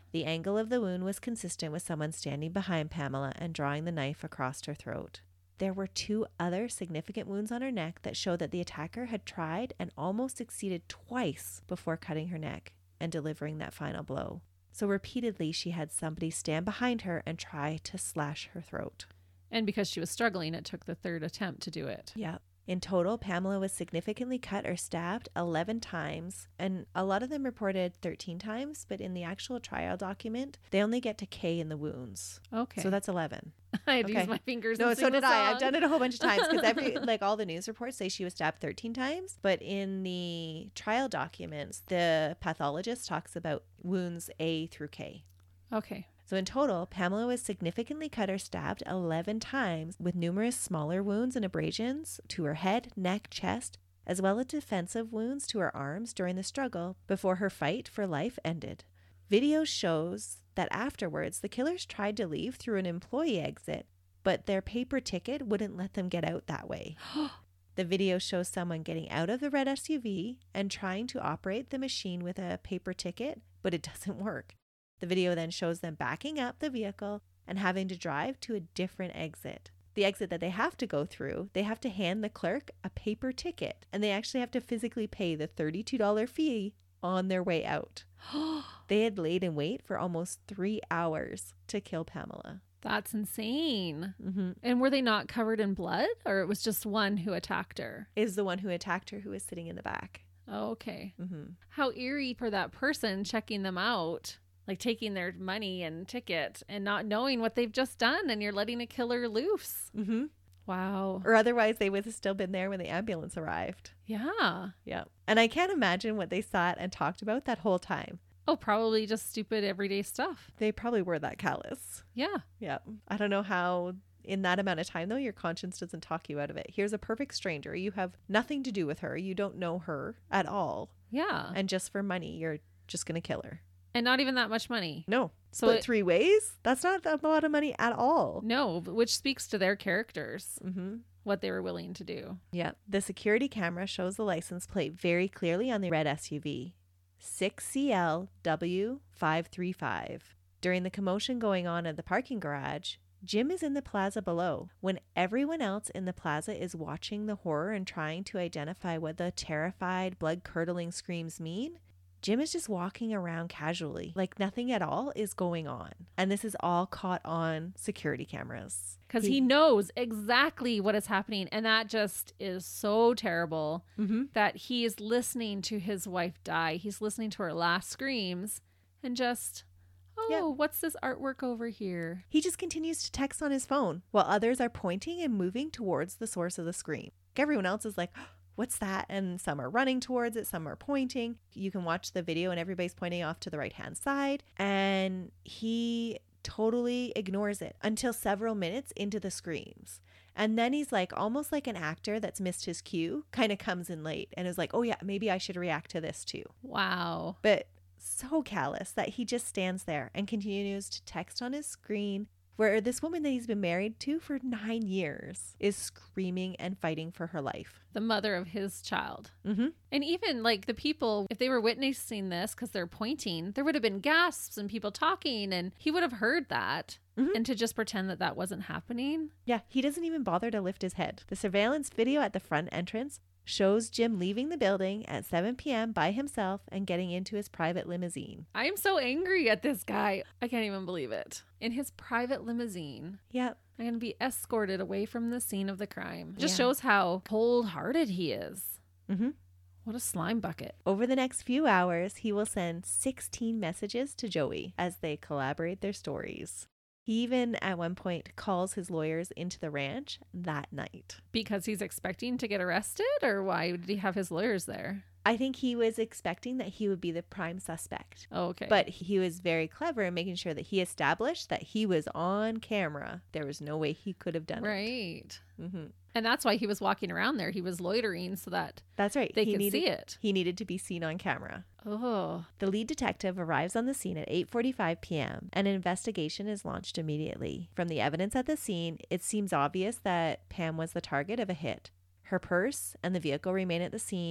The angle of the wound was consistent with someone standing behind Pamela and drawing the knife across her throat. There were two other significant wounds on her neck that showed that the attacker had tried and almost succeeded twice before cutting her neck and delivering that final blow. So repeatedly, she had somebody stand behind her and try to slash her throat. And because she was struggling, it took the third attempt to do it. Yeah. In total, Pamela was significantly cut or stabbed eleven times, and a lot of them reported thirteen times, but in the actual trial document, they only get to K in the wounds. Okay. So that's eleven. I had to Okay. use my fingers. No, and so sing did the I. I've song. done it a whole bunch of times because every, like all the news reports say she was stabbed thirteen times, but in the trial documents, the pathologist talks about wounds A through K. Okay. So in total, Pamela was significantly cut or stabbed eleven times with numerous smaller wounds and abrasions to her head, neck, chest, as well as defensive wounds to her arms during the struggle before her fight for life ended. Video shows that afterwards, the killers tried to leave through an employee exit, but their paper ticket wouldn't let them get out that way. The video shows someone getting out of the red S U V and trying to operate the machine with a paper ticket, but it doesn't work. The video then shows them backing up the vehicle and having to drive to a different exit. The exit that they have to go through, they have to hand the clerk a paper ticket, and they actually have to physically pay the thirty-two dollars fee on their way out. They had laid in wait for almost three hours to kill Pamela. That's insane. Mm-hmm. And were they not covered in blood, or it was just one who attacked her? Is the one who attacked her who was sitting in the back. Oh, okay. Mm-hmm. How eerie for that person checking them out, like taking their money and ticket and not knowing what they've just done, and you're letting a killer loose. Mm-hmm. Wow. Or otherwise they would have still been there when the ambulance arrived. Yeah. Yeah. And I can't imagine what they sat and talked about that whole time. Oh, probably just stupid everyday stuff. They probably were that callous. Yeah. Yeah. I don't know how in that amount of time, though, your conscience doesn't talk you out of it. Here's a perfect stranger. You have nothing to do with her. You don't know her at all. Yeah. And just for money, you're just going to kill her. And not even that much money. No. So Split it- three ways? That's not a lot of money at all. No, which speaks to their characters, Mm-hmm. what they were willing to do. Yeah. The security camera shows the license plate very clearly on the red S U V. six C L W five three five. During the commotion going on at the parking garage, Jim is in the plaza below. When everyone else in the plaza is watching the horror and trying to identify what the terrified, blood-curdling screams mean, Jim is just walking around casually, like nothing at all is going on. And this is all caught on security cameras. Because he knows exactly what is happening. And that just is so terrible Mm-hmm. that he is listening to his wife die. He's listening to her last screams and just, oh, Yeah. what's this artwork over here? He just continues to text on his phone while others are pointing and moving towards the source of the scream. Everyone else is like, what's that? And some are running towards it, some are pointing. You can watch the video and everybody's pointing off to the right hand side. And he totally ignores it until several minutes into the screams. And then he's like, almost like an actor that's missed his cue, kind of comes in late and is like, oh yeah, maybe I should react to this too. Wow. But so callous that he just stands there and continues to text on his screen, where this woman that he's been married to for nine years is screaming and fighting for her life. The mother of his child. Mm-hmm. And even like the people, if they were witnessing this because they're pointing, there would have been gasps and people talking, and he would have heard that. Mhm. And to just pretend that that wasn't happening. Yeah, he doesn't even bother to lift his head. The surveillance video at the front entrance shows Jim leaving the building at seven p.m. by himself and getting into his private limousine. I am so angry at this guy. I can't even believe it. In his private limousine. Yep. I'm going to be escorted away from the scene of the crime. Just Yeah. shows how cold-hearted he is. Mm-hmm. What a slime bucket. Over the next few hours, he will send sixteen messages to Joey as they collaborate their stories. He even at one point calls his lawyers into the ranch that night. Because he's expecting to get arrested, or why did he have his lawyers there? I think he was expecting that he would be the prime suspect. Oh, okay. But he was very clever in making sure that he established that he was on camera. There was no way he could have done it. right. Mm-hmm. And that's why he was walking around there. He was loitering so that That's right. they he could needed, see it. He needed to be seen on camera. Oh, The lead detective arrives on the scene at eight forty-five p.m. and an investigation is launched immediately. From the evidence at the scene, it seems obvious that Pam was the target of a hit. Her purse and the vehicle remain at the scene.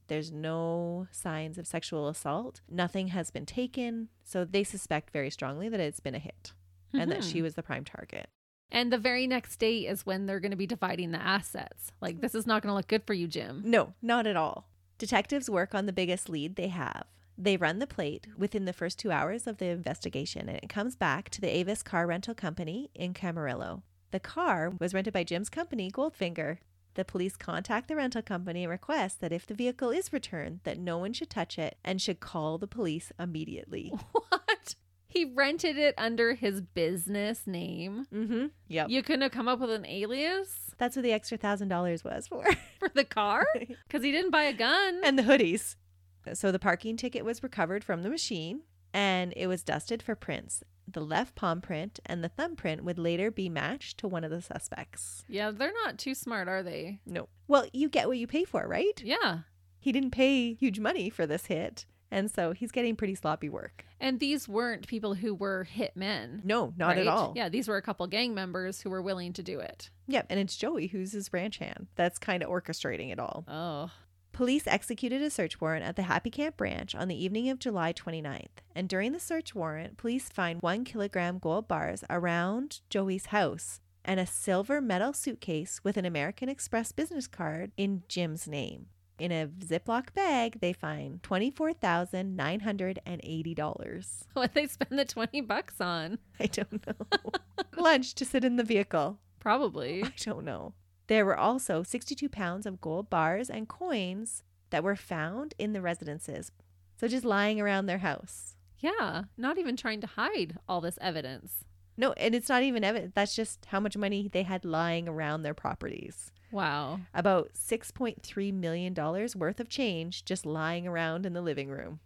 There's no signs of sexual assault. Nothing has been taken. So they suspect very strongly that it's been a hit mm-hmm. and that she was the prime target. And the very next day is when they're going to be dividing the assets. Like, this is not going to look good for you, Jim. No, not at all. Detectives work on the biggest lead they have. They run the plate within the first two hours of the investigation, and it comes back to the Avis Car Rental Company in Camarillo. The car was rented by Jim's company, Goldfinger. The police contact the rental company and request that if the vehicle is returned, that no one should touch it and should call the police immediately. What? He rented it under his business name. Mm-hmm. Yep. You couldn't have come up with an alias? That's what the extra thousand dollars was for. For the car? Because he didn't buy a gun. And the hoodies. So the parking ticket was recovered from the machine and it was dusted for prints. The left palm print and the thumbprint would later be matched to one of the suspects. Yeah, they're not too smart, are they? No. Well, you get what you pay for, right? Yeah. He didn't pay huge money for this hit. And so he's getting pretty sloppy work. And these weren't people who were hit men. No, not right? at all. Yeah, these were a couple gang members who were willing to do it. Yep, and it's Joey who's his ranch hand that's kind of orchestrating it all. Oh. Police executed a search warrant at the Happy Camp Ranch on the evening of July twenty-ninth. And during the search warrant, police find one kilogram gold bars around Joey's house and a silver metal suitcase with an American Express business card in Jim's name. In a Ziploc bag, they find twenty-four thousand nine hundred eighty dollars. What'd they spend the twenty bucks on? I don't know. Lunch to sit in the vehicle. Probably. I don't know. There were also sixty-two pounds of gold bars and coins that were found in the residences. So just lying around their house. Yeah, not even trying to hide all this evidence. No, and it's not even evidence. That's just how much money they had lying around their properties. Wow. About six point three million dollars worth of change just lying around in the living room.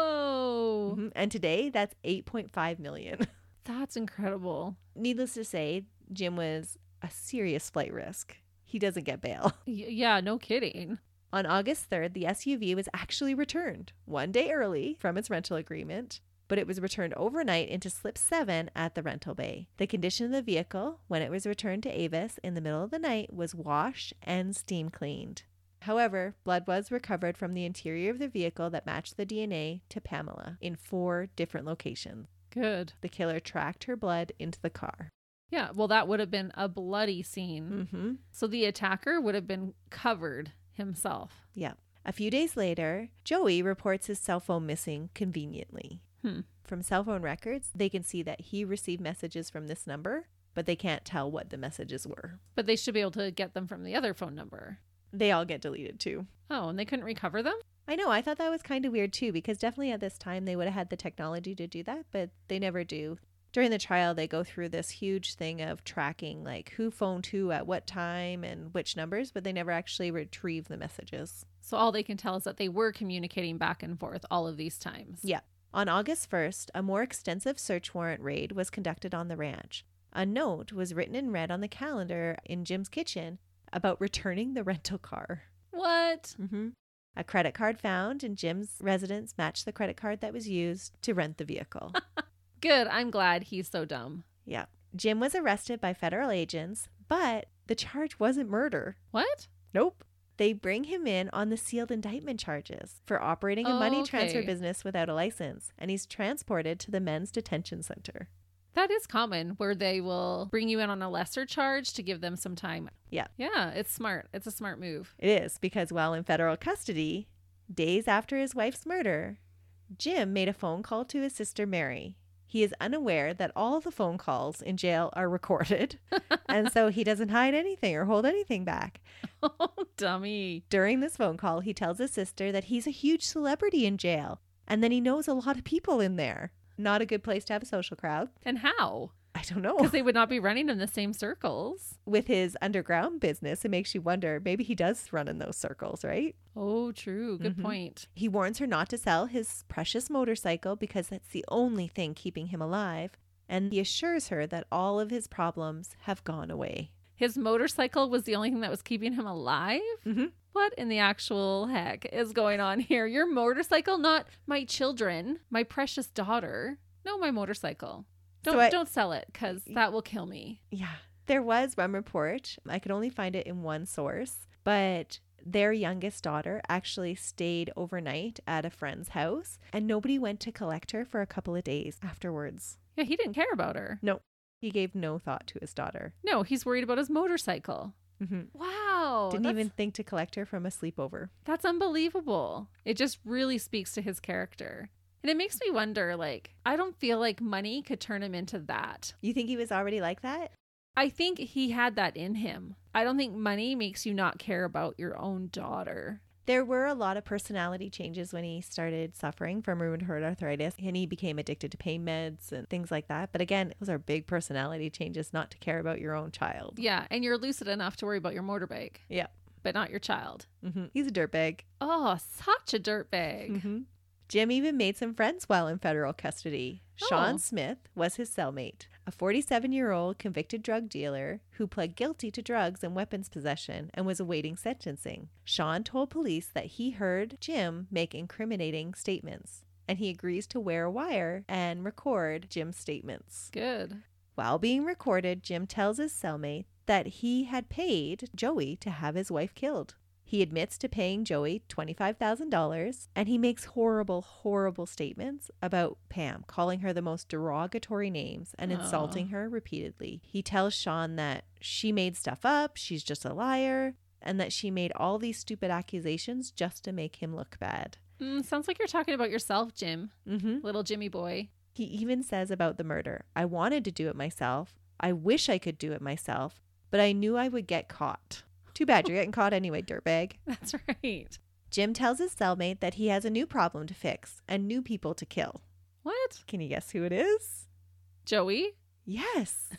Whoa. Mm-hmm. And today, that's eight point five million dollars. That's incredible. Needless to say, Jim was a serious flight risk. He doesn't get bail. Y- yeah, no kidding. On August third, the S U V was actually returned one day early from its rental agreement, but it was returned overnight into slip seven at the rental bay. The condition of the vehicle, when it was returned to Avis in the middle of the night, was washed and steam cleaned. However, blood was recovered from the interior of the vehicle that matched the D N A to Pamela in four different locations. Good. The killer tracked her blood into the car. Yeah, well, that would have been a bloody scene. Mm-hmm. So the attacker would have been covered himself. Yeah. A few days later, Joey reports his cell phone missing conveniently. Hmm. From cell phone records, they can see that he received messages from this number, but they can't tell what the messages were. But they should be able to get them from the other phone number. They all get deleted too. Oh, and they couldn't recover them? I know. I thought that was kind of weird too, because definitely at this time they would have had the technology to do that, but they never do. During the trial, they go through this huge thing of tracking, like who phoned who at what time and which numbers, but they never actually retrieve the messages. So all they can tell is that they were communicating back and forth all of these times. Yeah. On August first, a more extensive search warrant raid was conducted on the ranch. A note was written in red on the calendar in Jim's kitchen about returning the rental car. What? Mm-hmm. A credit card found in Jim's residence matched the credit card that was used to rent the vehicle. Good. I'm glad he's so dumb. Yeah. Jim was arrested by federal agents, but the charge wasn't murder. What? Nope. They bring him in on the sealed indictment charges for operating a money Okay. transfer business without a license, and he's transported to the men's detention center. That is common, where they will bring you in on a lesser charge to give them some time. Yeah. Yeah, it's smart. It's a smart move. It is, because while in federal custody, days after his wife's murder, Jim made a phone call to his sister Mary. He is unaware that all the phone calls in jail are recorded, and so he doesn't hide anything or hold anything back. Oh, dummy. During this phone call, he tells his sister that he's a huge celebrity in jail, and then he knows a lot of people in there. Not a good place to have a social crowd. And how? I don't know. Because they would not be running in the same circles. With his underground business, it makes you wonder, maybe he does run in those circles, right? Oh, true. Good Mhm. point. He warns her not to sell his precious motorcycle because that's the only thing keeping him alive. And he assures her that all of his problems have gone away. His motorcycle was the only thing that was keeping him alive? Mm-hmm. What in the actual heck is going on here? Your motorcycle, not my children, my precious daughter. No, my motorcycle. Don't So I- don't sell it, because that will kill me. Yeah. There was one report. I could only find it in one source, but Their youngest daughter actually stayed overnight at a friend's house, and nobody went to collect her for a couple of days afterwards. Yeah, he didn't care about her. No, he gave no thought to his daughter. No, he's worried about his motorcycle. Mm-hmm. Wow. Didn't that's, even think to collect her from a sleepover. That's unbelievable. It just really speaks to his character. And it makes me wonder, like, I don't feel like money could turn him into that. You think he was already like that? I think he had that in him. I don't think money makes you not care about your own daughter. There were a lot of personality changes when he started suffering from rheumatoid arthritis, and he became addicted to pain meds and things like that. But again, those are big personality changes, not to care about your own child. Yeah, and you're lucid enough to worry about your motorbike. Yeah. But not your child. Mm-hmm. He's a dirtbag. Oh, such a dirtbag. Mm-hmm. Jim even made some friends while in federal custody. Oh. Sean Smith was his cellmate, a forty-seven-year-old convicted drug dealer who pled guilty to drugs and weapons possession and was awaiting sentencing. Sean told police that he heard Jim make incriminating statements, and he agrees to wear a wire and record Jim's statements. Good. While being recorded, Jim tells his cellmate that he had paid Joey to have his wife killed. He admits to paying Joey twenty-five thousand dollars, and he makes horrible, horrible statements about Pam, calling her the most derogatory names and Aww. insulting her repeatedly. He tells Sean that she made stuff up, she's just a liar, and that she made all these stupid accusations just to make him look bad. Mm, sounds like you're talking about yourself, Jim. Mm-hmm. Little Jimmy boy. He even says about the murder, I wanted to do it myself. I wish I could do it myself, but I knew I would get caught. Too bad you're getting caught anyway, dirtbag. That's right. Jim tells his cellmate that he has a new problem to fix and new people to kill. What? Can you guess who it is? Joey? Yes.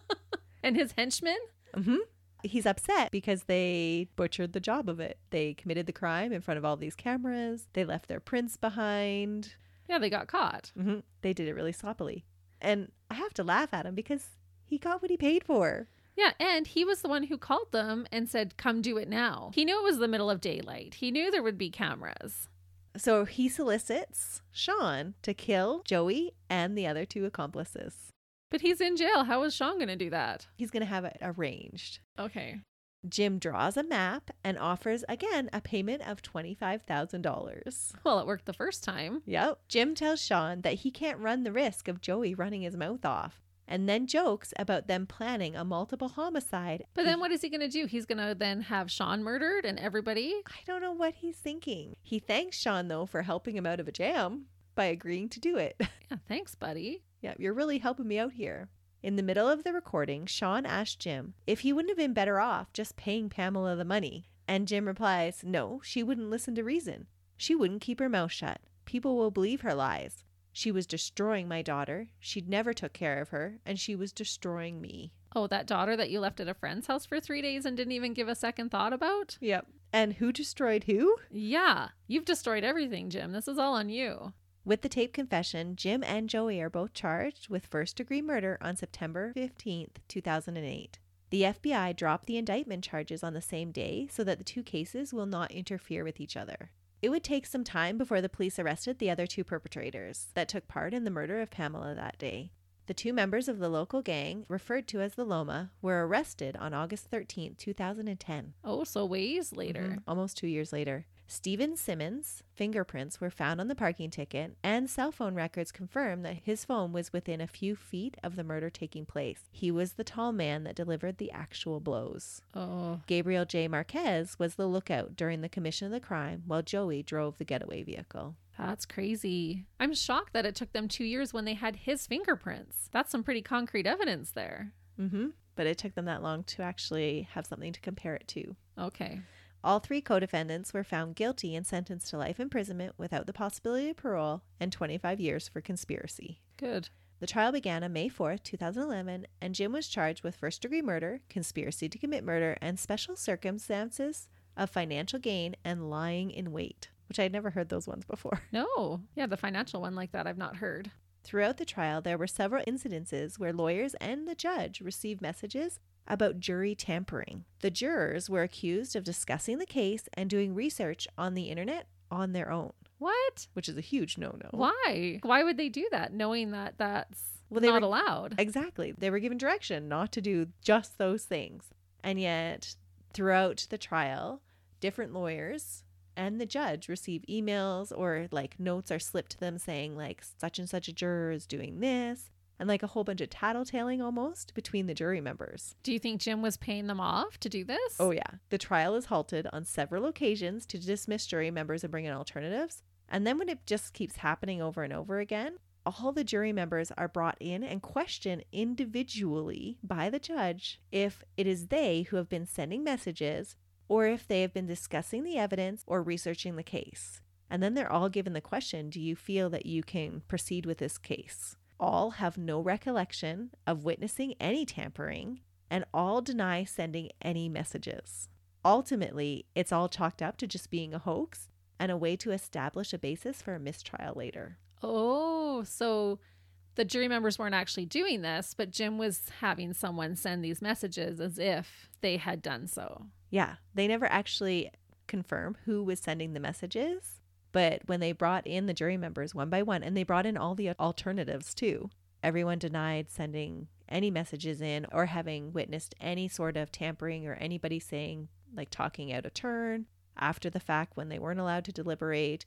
And his henchmen? Mm-hmm. He's upset because they butchered the job of it. They committed the crime in front of all these cameras. They left their prints behind. Yeah, they got caught. Mm-hmm. They did it really sloppily. And I have to laugh at him because he got what he paid for. Yeah, and he was the one who called them and said, come do it now. He knew it was the middle of daylight. He knew there would be cameras. So he solicits Sean to kill Joey and the other two accomplices. But he's in jail. How is Sean going to do that? He's going to have it arranged. Okay. Jim draws a map and offers, again, a payment of twenty-five thousand dollars. Well, it worked the first time. Yep. Jim tells Sean that he can't run the risk of Joey running his mouth off, and then jokes about them planning a multiple homicide. But then what is he going to do? He's going to then have Sean murdered and everybody? I don't know what he's thinking. He thanks Sean, though, for helping him out of a jam by agreeing to do it. Yeah, thanks, buddy. Yeah, you're really helping me out here. In the middle of the recording, Sean asked Jim if he wouldn't have been better off just paying Pamela the money. And Jim replies, no, she wouldn't listen to reason. She wouldn't keep her mouth shut. People will believe her lies. She was destroying my daughter. She'd never took care of her, and she was destroying me. Oh, that daughter that you left at a friend's house for three days and didn't even give a second thought about? Yep. And who destroyed who? Yeah, you've destroyed everything, Jim. This is all on you. With the tape confession, Jim and Joey are both charged with first-degree murder on September fifteenth, two thousand eight. The F B I dropped the indictment charges on the same day so that the two cases will not interfere with each other. It would take some time before the police arrested the other two perpetrators that took part in the murder of Pamela that day. The two members of the local gang, referred to as the Loma, were arrested on August thirteenth, two thousand ten. Oh, so ways later. Mm-hmm. Almost two years later. Stephen Simmons' fingerprints were found on the parking ticket, and cell phone records confirm that his phone was within a few feet of the murder taking place. He was the tall man that delivered the actual blows. Oh. Gabriel J. Marquez was the lookout during the commission of the crime, while Joey drove the getaway vehicle. That's crazy. I'm shocked that it took them two years when they had his fingerprints. That's some pretty concrete evidence there. Mm-hmm. But it took them that long to actually have something to compare it to. Okay. All three co-defendants were found guilty and sentenced to life imprisonment without the possibility of parole and twenty-five years for conspiracy. Good. The trial began on May fourth, two thousand eleven, and Jim was charged with first-degree murder, conspiracy to commit murder, and special circumstances of financial gain and lying in wait, which I'd never heard those ones before. No. Yeah, the financial one like that I've not heard. Throughout the trial, there were several incidences where lawyers and the judge received messages about jury tampering. The jurors were accused of discussing the case and doing research on the internet on their own. What? Which is a huge no-no. Why? Why would they do that knowing that that's Well, they not were- allowed? Exactly. They were given direction not to do just those things. And yet, throughout the trial, different lawyers and the judge receive emails or like notes are slipped to them saying like such and such a juror is doing this, and like a whole bunch of tattletaling almost between the jury members. Do you think Jim was paying them off to do this? Oh yeah. The trial is halted on several occasions to dismiss jury members and bring in alternatives. And then when it just keeps happening over and over again, all the jury members are brought in and questioned individually by the judge if it is they who have been sending messages or if they have been discussing the evidence or researching the case. And then they're all given the question, do you feel that you can proceed with this case? All have no recollection of witnessing any tampering, and all deny sending any messages. Ultimately, it's all chalked up to just being a hoax and a way to establish a basis for a mistrial later. Oh, so the jury members weren't actually doing this, but Jim was having someone send these messages as if they had done so. Yeah, they never actually confirm who was sending the messages, but when they brought in the jury members one by one, and they brought in all the alternatives too, everyone denied sending any messages in or having witnessed any sort of tampering or anybody saying, like talking out of turn after the fact when they weren't allowed to deliberate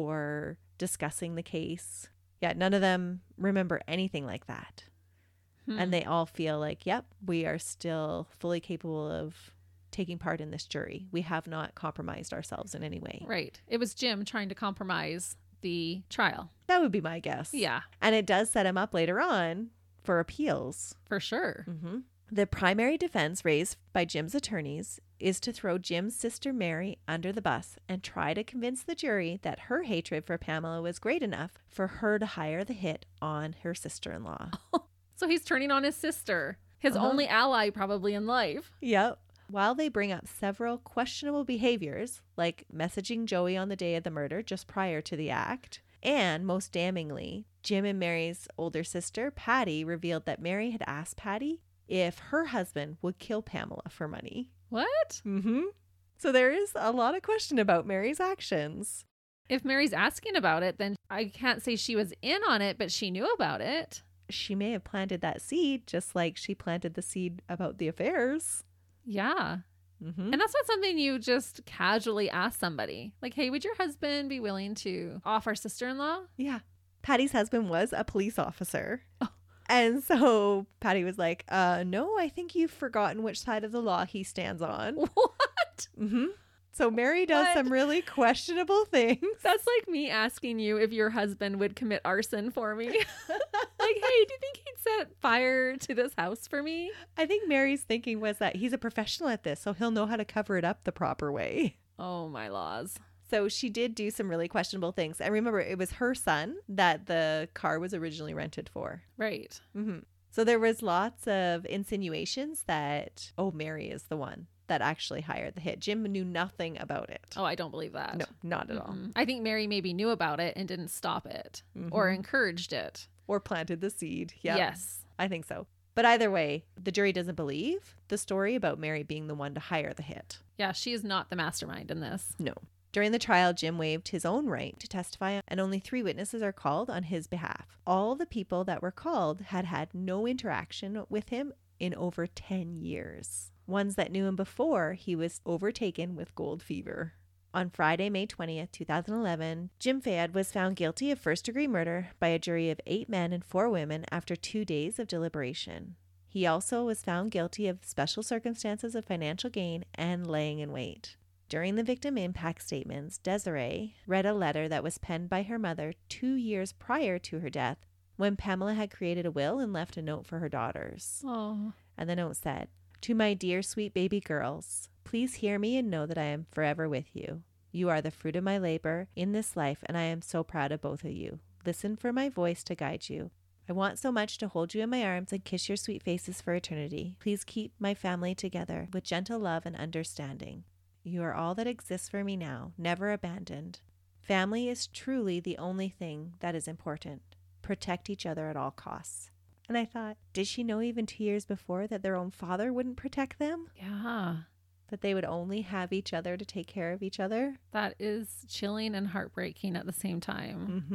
or discussing the case. Yeah, none of them remember anything like that. Hmm. And they all feel like, yep, we are still fully capable of taking part in this jury. We have not compromised ourselves in any way. Right. It was Jim trying to compromise the trial. That would be my guess. Yeah. And it does set him up later on for appeals. For sure. Mm-hmm. The primary defense raised by Jim's attorneys is to throw Jim's sister Mary under the bus and try to convince the jury that her hatred for Pamela was great enough for her to hire the hit on her sister-in-law. So he's turning on his sister, his uh-huh. only ally probably in life. Yep. While they bring up several questionable behaviors, like messaging Joey on the day of the murder just prior to the act, and most damningly, Jim and Mary's older sister, Patty, revealed that Mary had asked Patty if her husband would kill Pamela for money. What? Mm-hmm. So there is a lot of question about Mary's actions. If Mary's asking about it, then I can't say she was in on it, but she knew about it. She may have planted that seed just like she planted the seed about the affairs. Yeah. Mm-hmm. And that's not something you just casually ask somebody. Like, hey, would your husband be willing to off our sister-in-law? Yeah. Patty's husband was a police officer. Oh. And so Patty was like, uh, no, I think you've forgotten which side of the law he stands on. What? Mm-hmm. So Mary does What? some really questionable things. That's like me asking you if your husband would commit arson for me. Like, hey, do you think he'd set fire to this house for me? I think Mary's thinking was that he's a professional at this, so he'll know how to cover it up the proper way. Oh, my laws. So she did do some really questionable things. And remember, it was her son that the car was originally rented for. Right. Mm-hmm. So there was lots of insinuations that, oh, Mary is the one that actually hired the hit. Jim knew nothing about it. Oh, I don't believe that. No, not at mm-hmm. all. I think Mary maybe knew about it and didn't stop it mm-hmm. or encouraged it. Or planted the seed. Yeah. Yes. I think so. But either way, the jury doesn't believe the story about Mary being the one to hire the hit. Yeah, she is not the mastermind in this. No. During the trial, Jim waived his own right to testify, and only three witnesses are called on his behalf. All the people that were called had had no interaction with him in over ten years. Ones that knew him before he was overtaken with gold fever. On Friday, May twentieth, twenty eleven, Jim Fayad was found guilty of first-degree murder by a jury of eight men and four women after two days of deliberation. He also was found guilty of special circumstances of financial gain and laying in wait. During the victim impact statements, Desiree read a letter that was penned by her mother two years prior to her death when Pamela had created a will and left a note for her daughters. Oh. And the note said, "To my dear sweet baby girls, please hear me and know that I am forever with you. You are the fruit of my labor in this life, and I am so proud of both of you. Listen for my voice to guide you. I want so much to hold you in my arms and kiss your sweet faces for eternity. Please keep my family together with gentle love and understanding. You are all that exists for me now, never abandoned. Family is truly the only thing that is important. Protect each other at all costs." And I thought, did she know even two years before that their own father wouldn't protect them? Yeah. That they would only have each other to take care of each other? That is chilling and heartbreaking at the same time. Mm-hmm.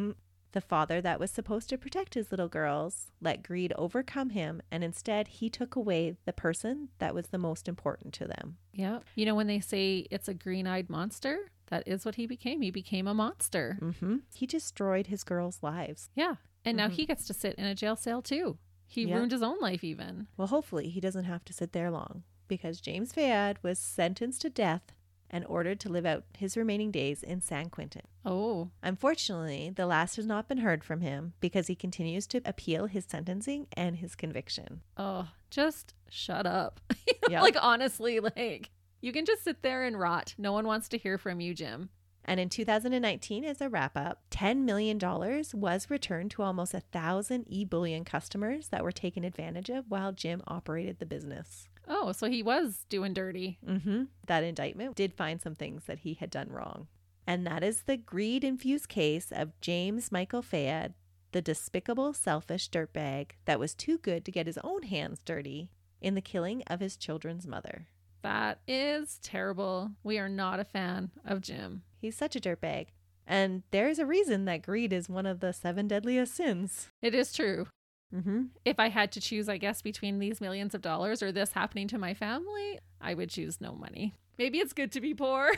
The father that was supposed to protect his little girls let greed overcome him, and instead he took away the person that was the most important to them. Yeah. You know, when they say it's a green-eyed monster, that is what he became. He became a monster. Mm-hmm. He destroyed his girls' lives. Yeah. And now Mhm. he gets to sit in a jail cell too. He Yeah. ruined his own life even. Well, hopefully he doesn't have to sit there long, because James Fayad was sentenced to death and ordered to live out his remaining days in San Quentin. Oh, Unfortunately, the last has not been heard from him because he continues to appeal his sentencing and his conviction. oh, just shut up. Yeah. Like, honestly, like, you can just sit there and rot. No one wants to hear from you, Jim. And in two thousand nineteen, as a wrap up, ten million dollars was returned to almost a thousand e-bullion customers that were taken advantage of while Jim operated the business. Oh, so he was doing dirty. Mm-hmm. That indictment did find some things that he had done wrong. And that is the greed-infused case of James Michael Fayad, the despicable, selfish dirtbag that was too good to get his own hands dirty in the killing of his children's mother. That is terrible. We are not a fan of Jim. He's such a dirtbag. And there's a reason that greed is one of the seven deadliest sins. It is true. Mm-hmm. If I had to choose, I guess, between these millions of dollars or this happening to my family, I would choose no money. Maybe it's good to be poor.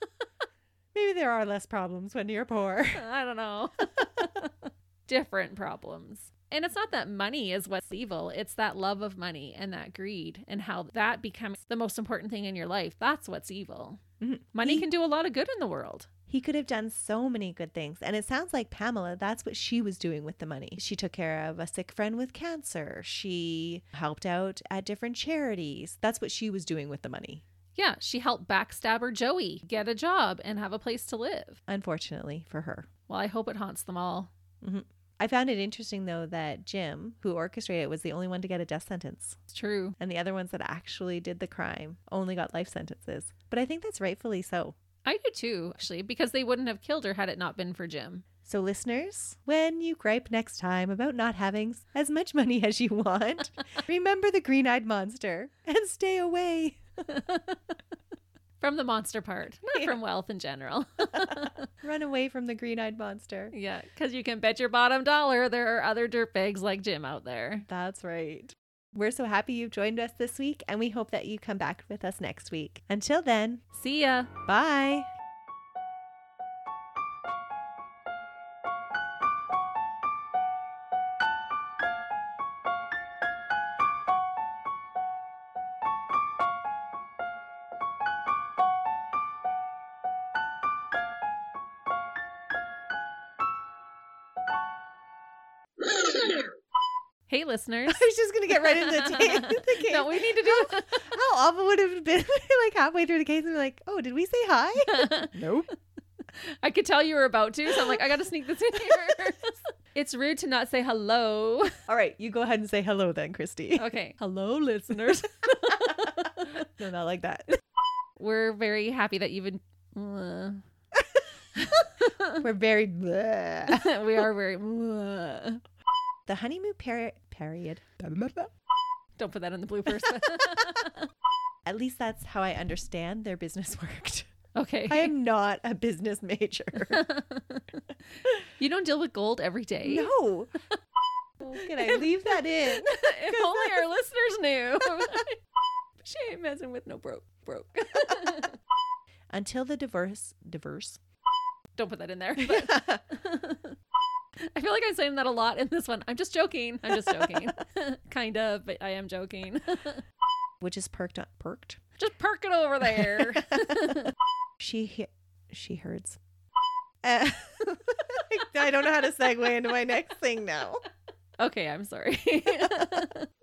Maybe there are less problems when you're poor. I don't know. Different problems. And it's not that money is what's evil. It's that love of money and that greed and how that becomes the most important thing in your life. That's what's evil. Mm-hmm. Money He- can do a lot of good in the world. He could have done so many good things. And it sounds like Pamela, that's what she was doing with the money. She took care of a sick friend with cancer. She helped out at different charities. That's what she was doing with the money. Yeah, she helped backstabber Joey get a job and have a place to live. Unfortunately for her. Well, I hope it haunts them all. Mm-hmm. I found it interesting, though, that Jim, who orchestrated it, was the only one to get a death sentence. It's true. And the other ones that actually did the crime only got life sentences. But I think that's rightfully so. I do too, actually, because they wouldn't have killed her had it not been for Jim. So listeners, when you gripe next time about not having as much money as you want, remember the green-eyed monster and stay away. From the monster part, not Yeah. from wealth in general. Run away from the green-eyed monster. Yeah, because you can bet your bottom dollar there are other dirtbags like Jim out there. That's right. We're so happy you've joined us this week, and we hope that you come back with us next week. Until then, See ya. bye. Hey, listeners. I was just going to get right into the, ta- the case. No, we need to do How awful would it have been like halfway through the case and be like, oh, did we say hi? Nope. I could tell you were about to, so I'm like, I got to sneak this in here. It's rude to not say hello. All right, you go ahead and say hello then, Christy. Okay. Hello, listeners. No, not like that. We're very happy that you've been. Uh, We're very bleh. we are very. Uh, The honeymoon peri- period. don't put that in the bloopers. At least that's how I understand their business worked. Okay. I am not a business major. You don't deal with gold every day. No. Can I leave that in? If only our listeners knew. She ain't messing with no broke. Broke. Until the divorce. Divorce? Don't put that in there. But I feel like I'm saying that a lot in this one. I'm just joking. I'm just joking. Kind of, but I am joking. Which is perked up. Perked? Just perk it over there. She he- she herds. Uh, I don't know how to segue into my next thing now. Okay, I'm sorry.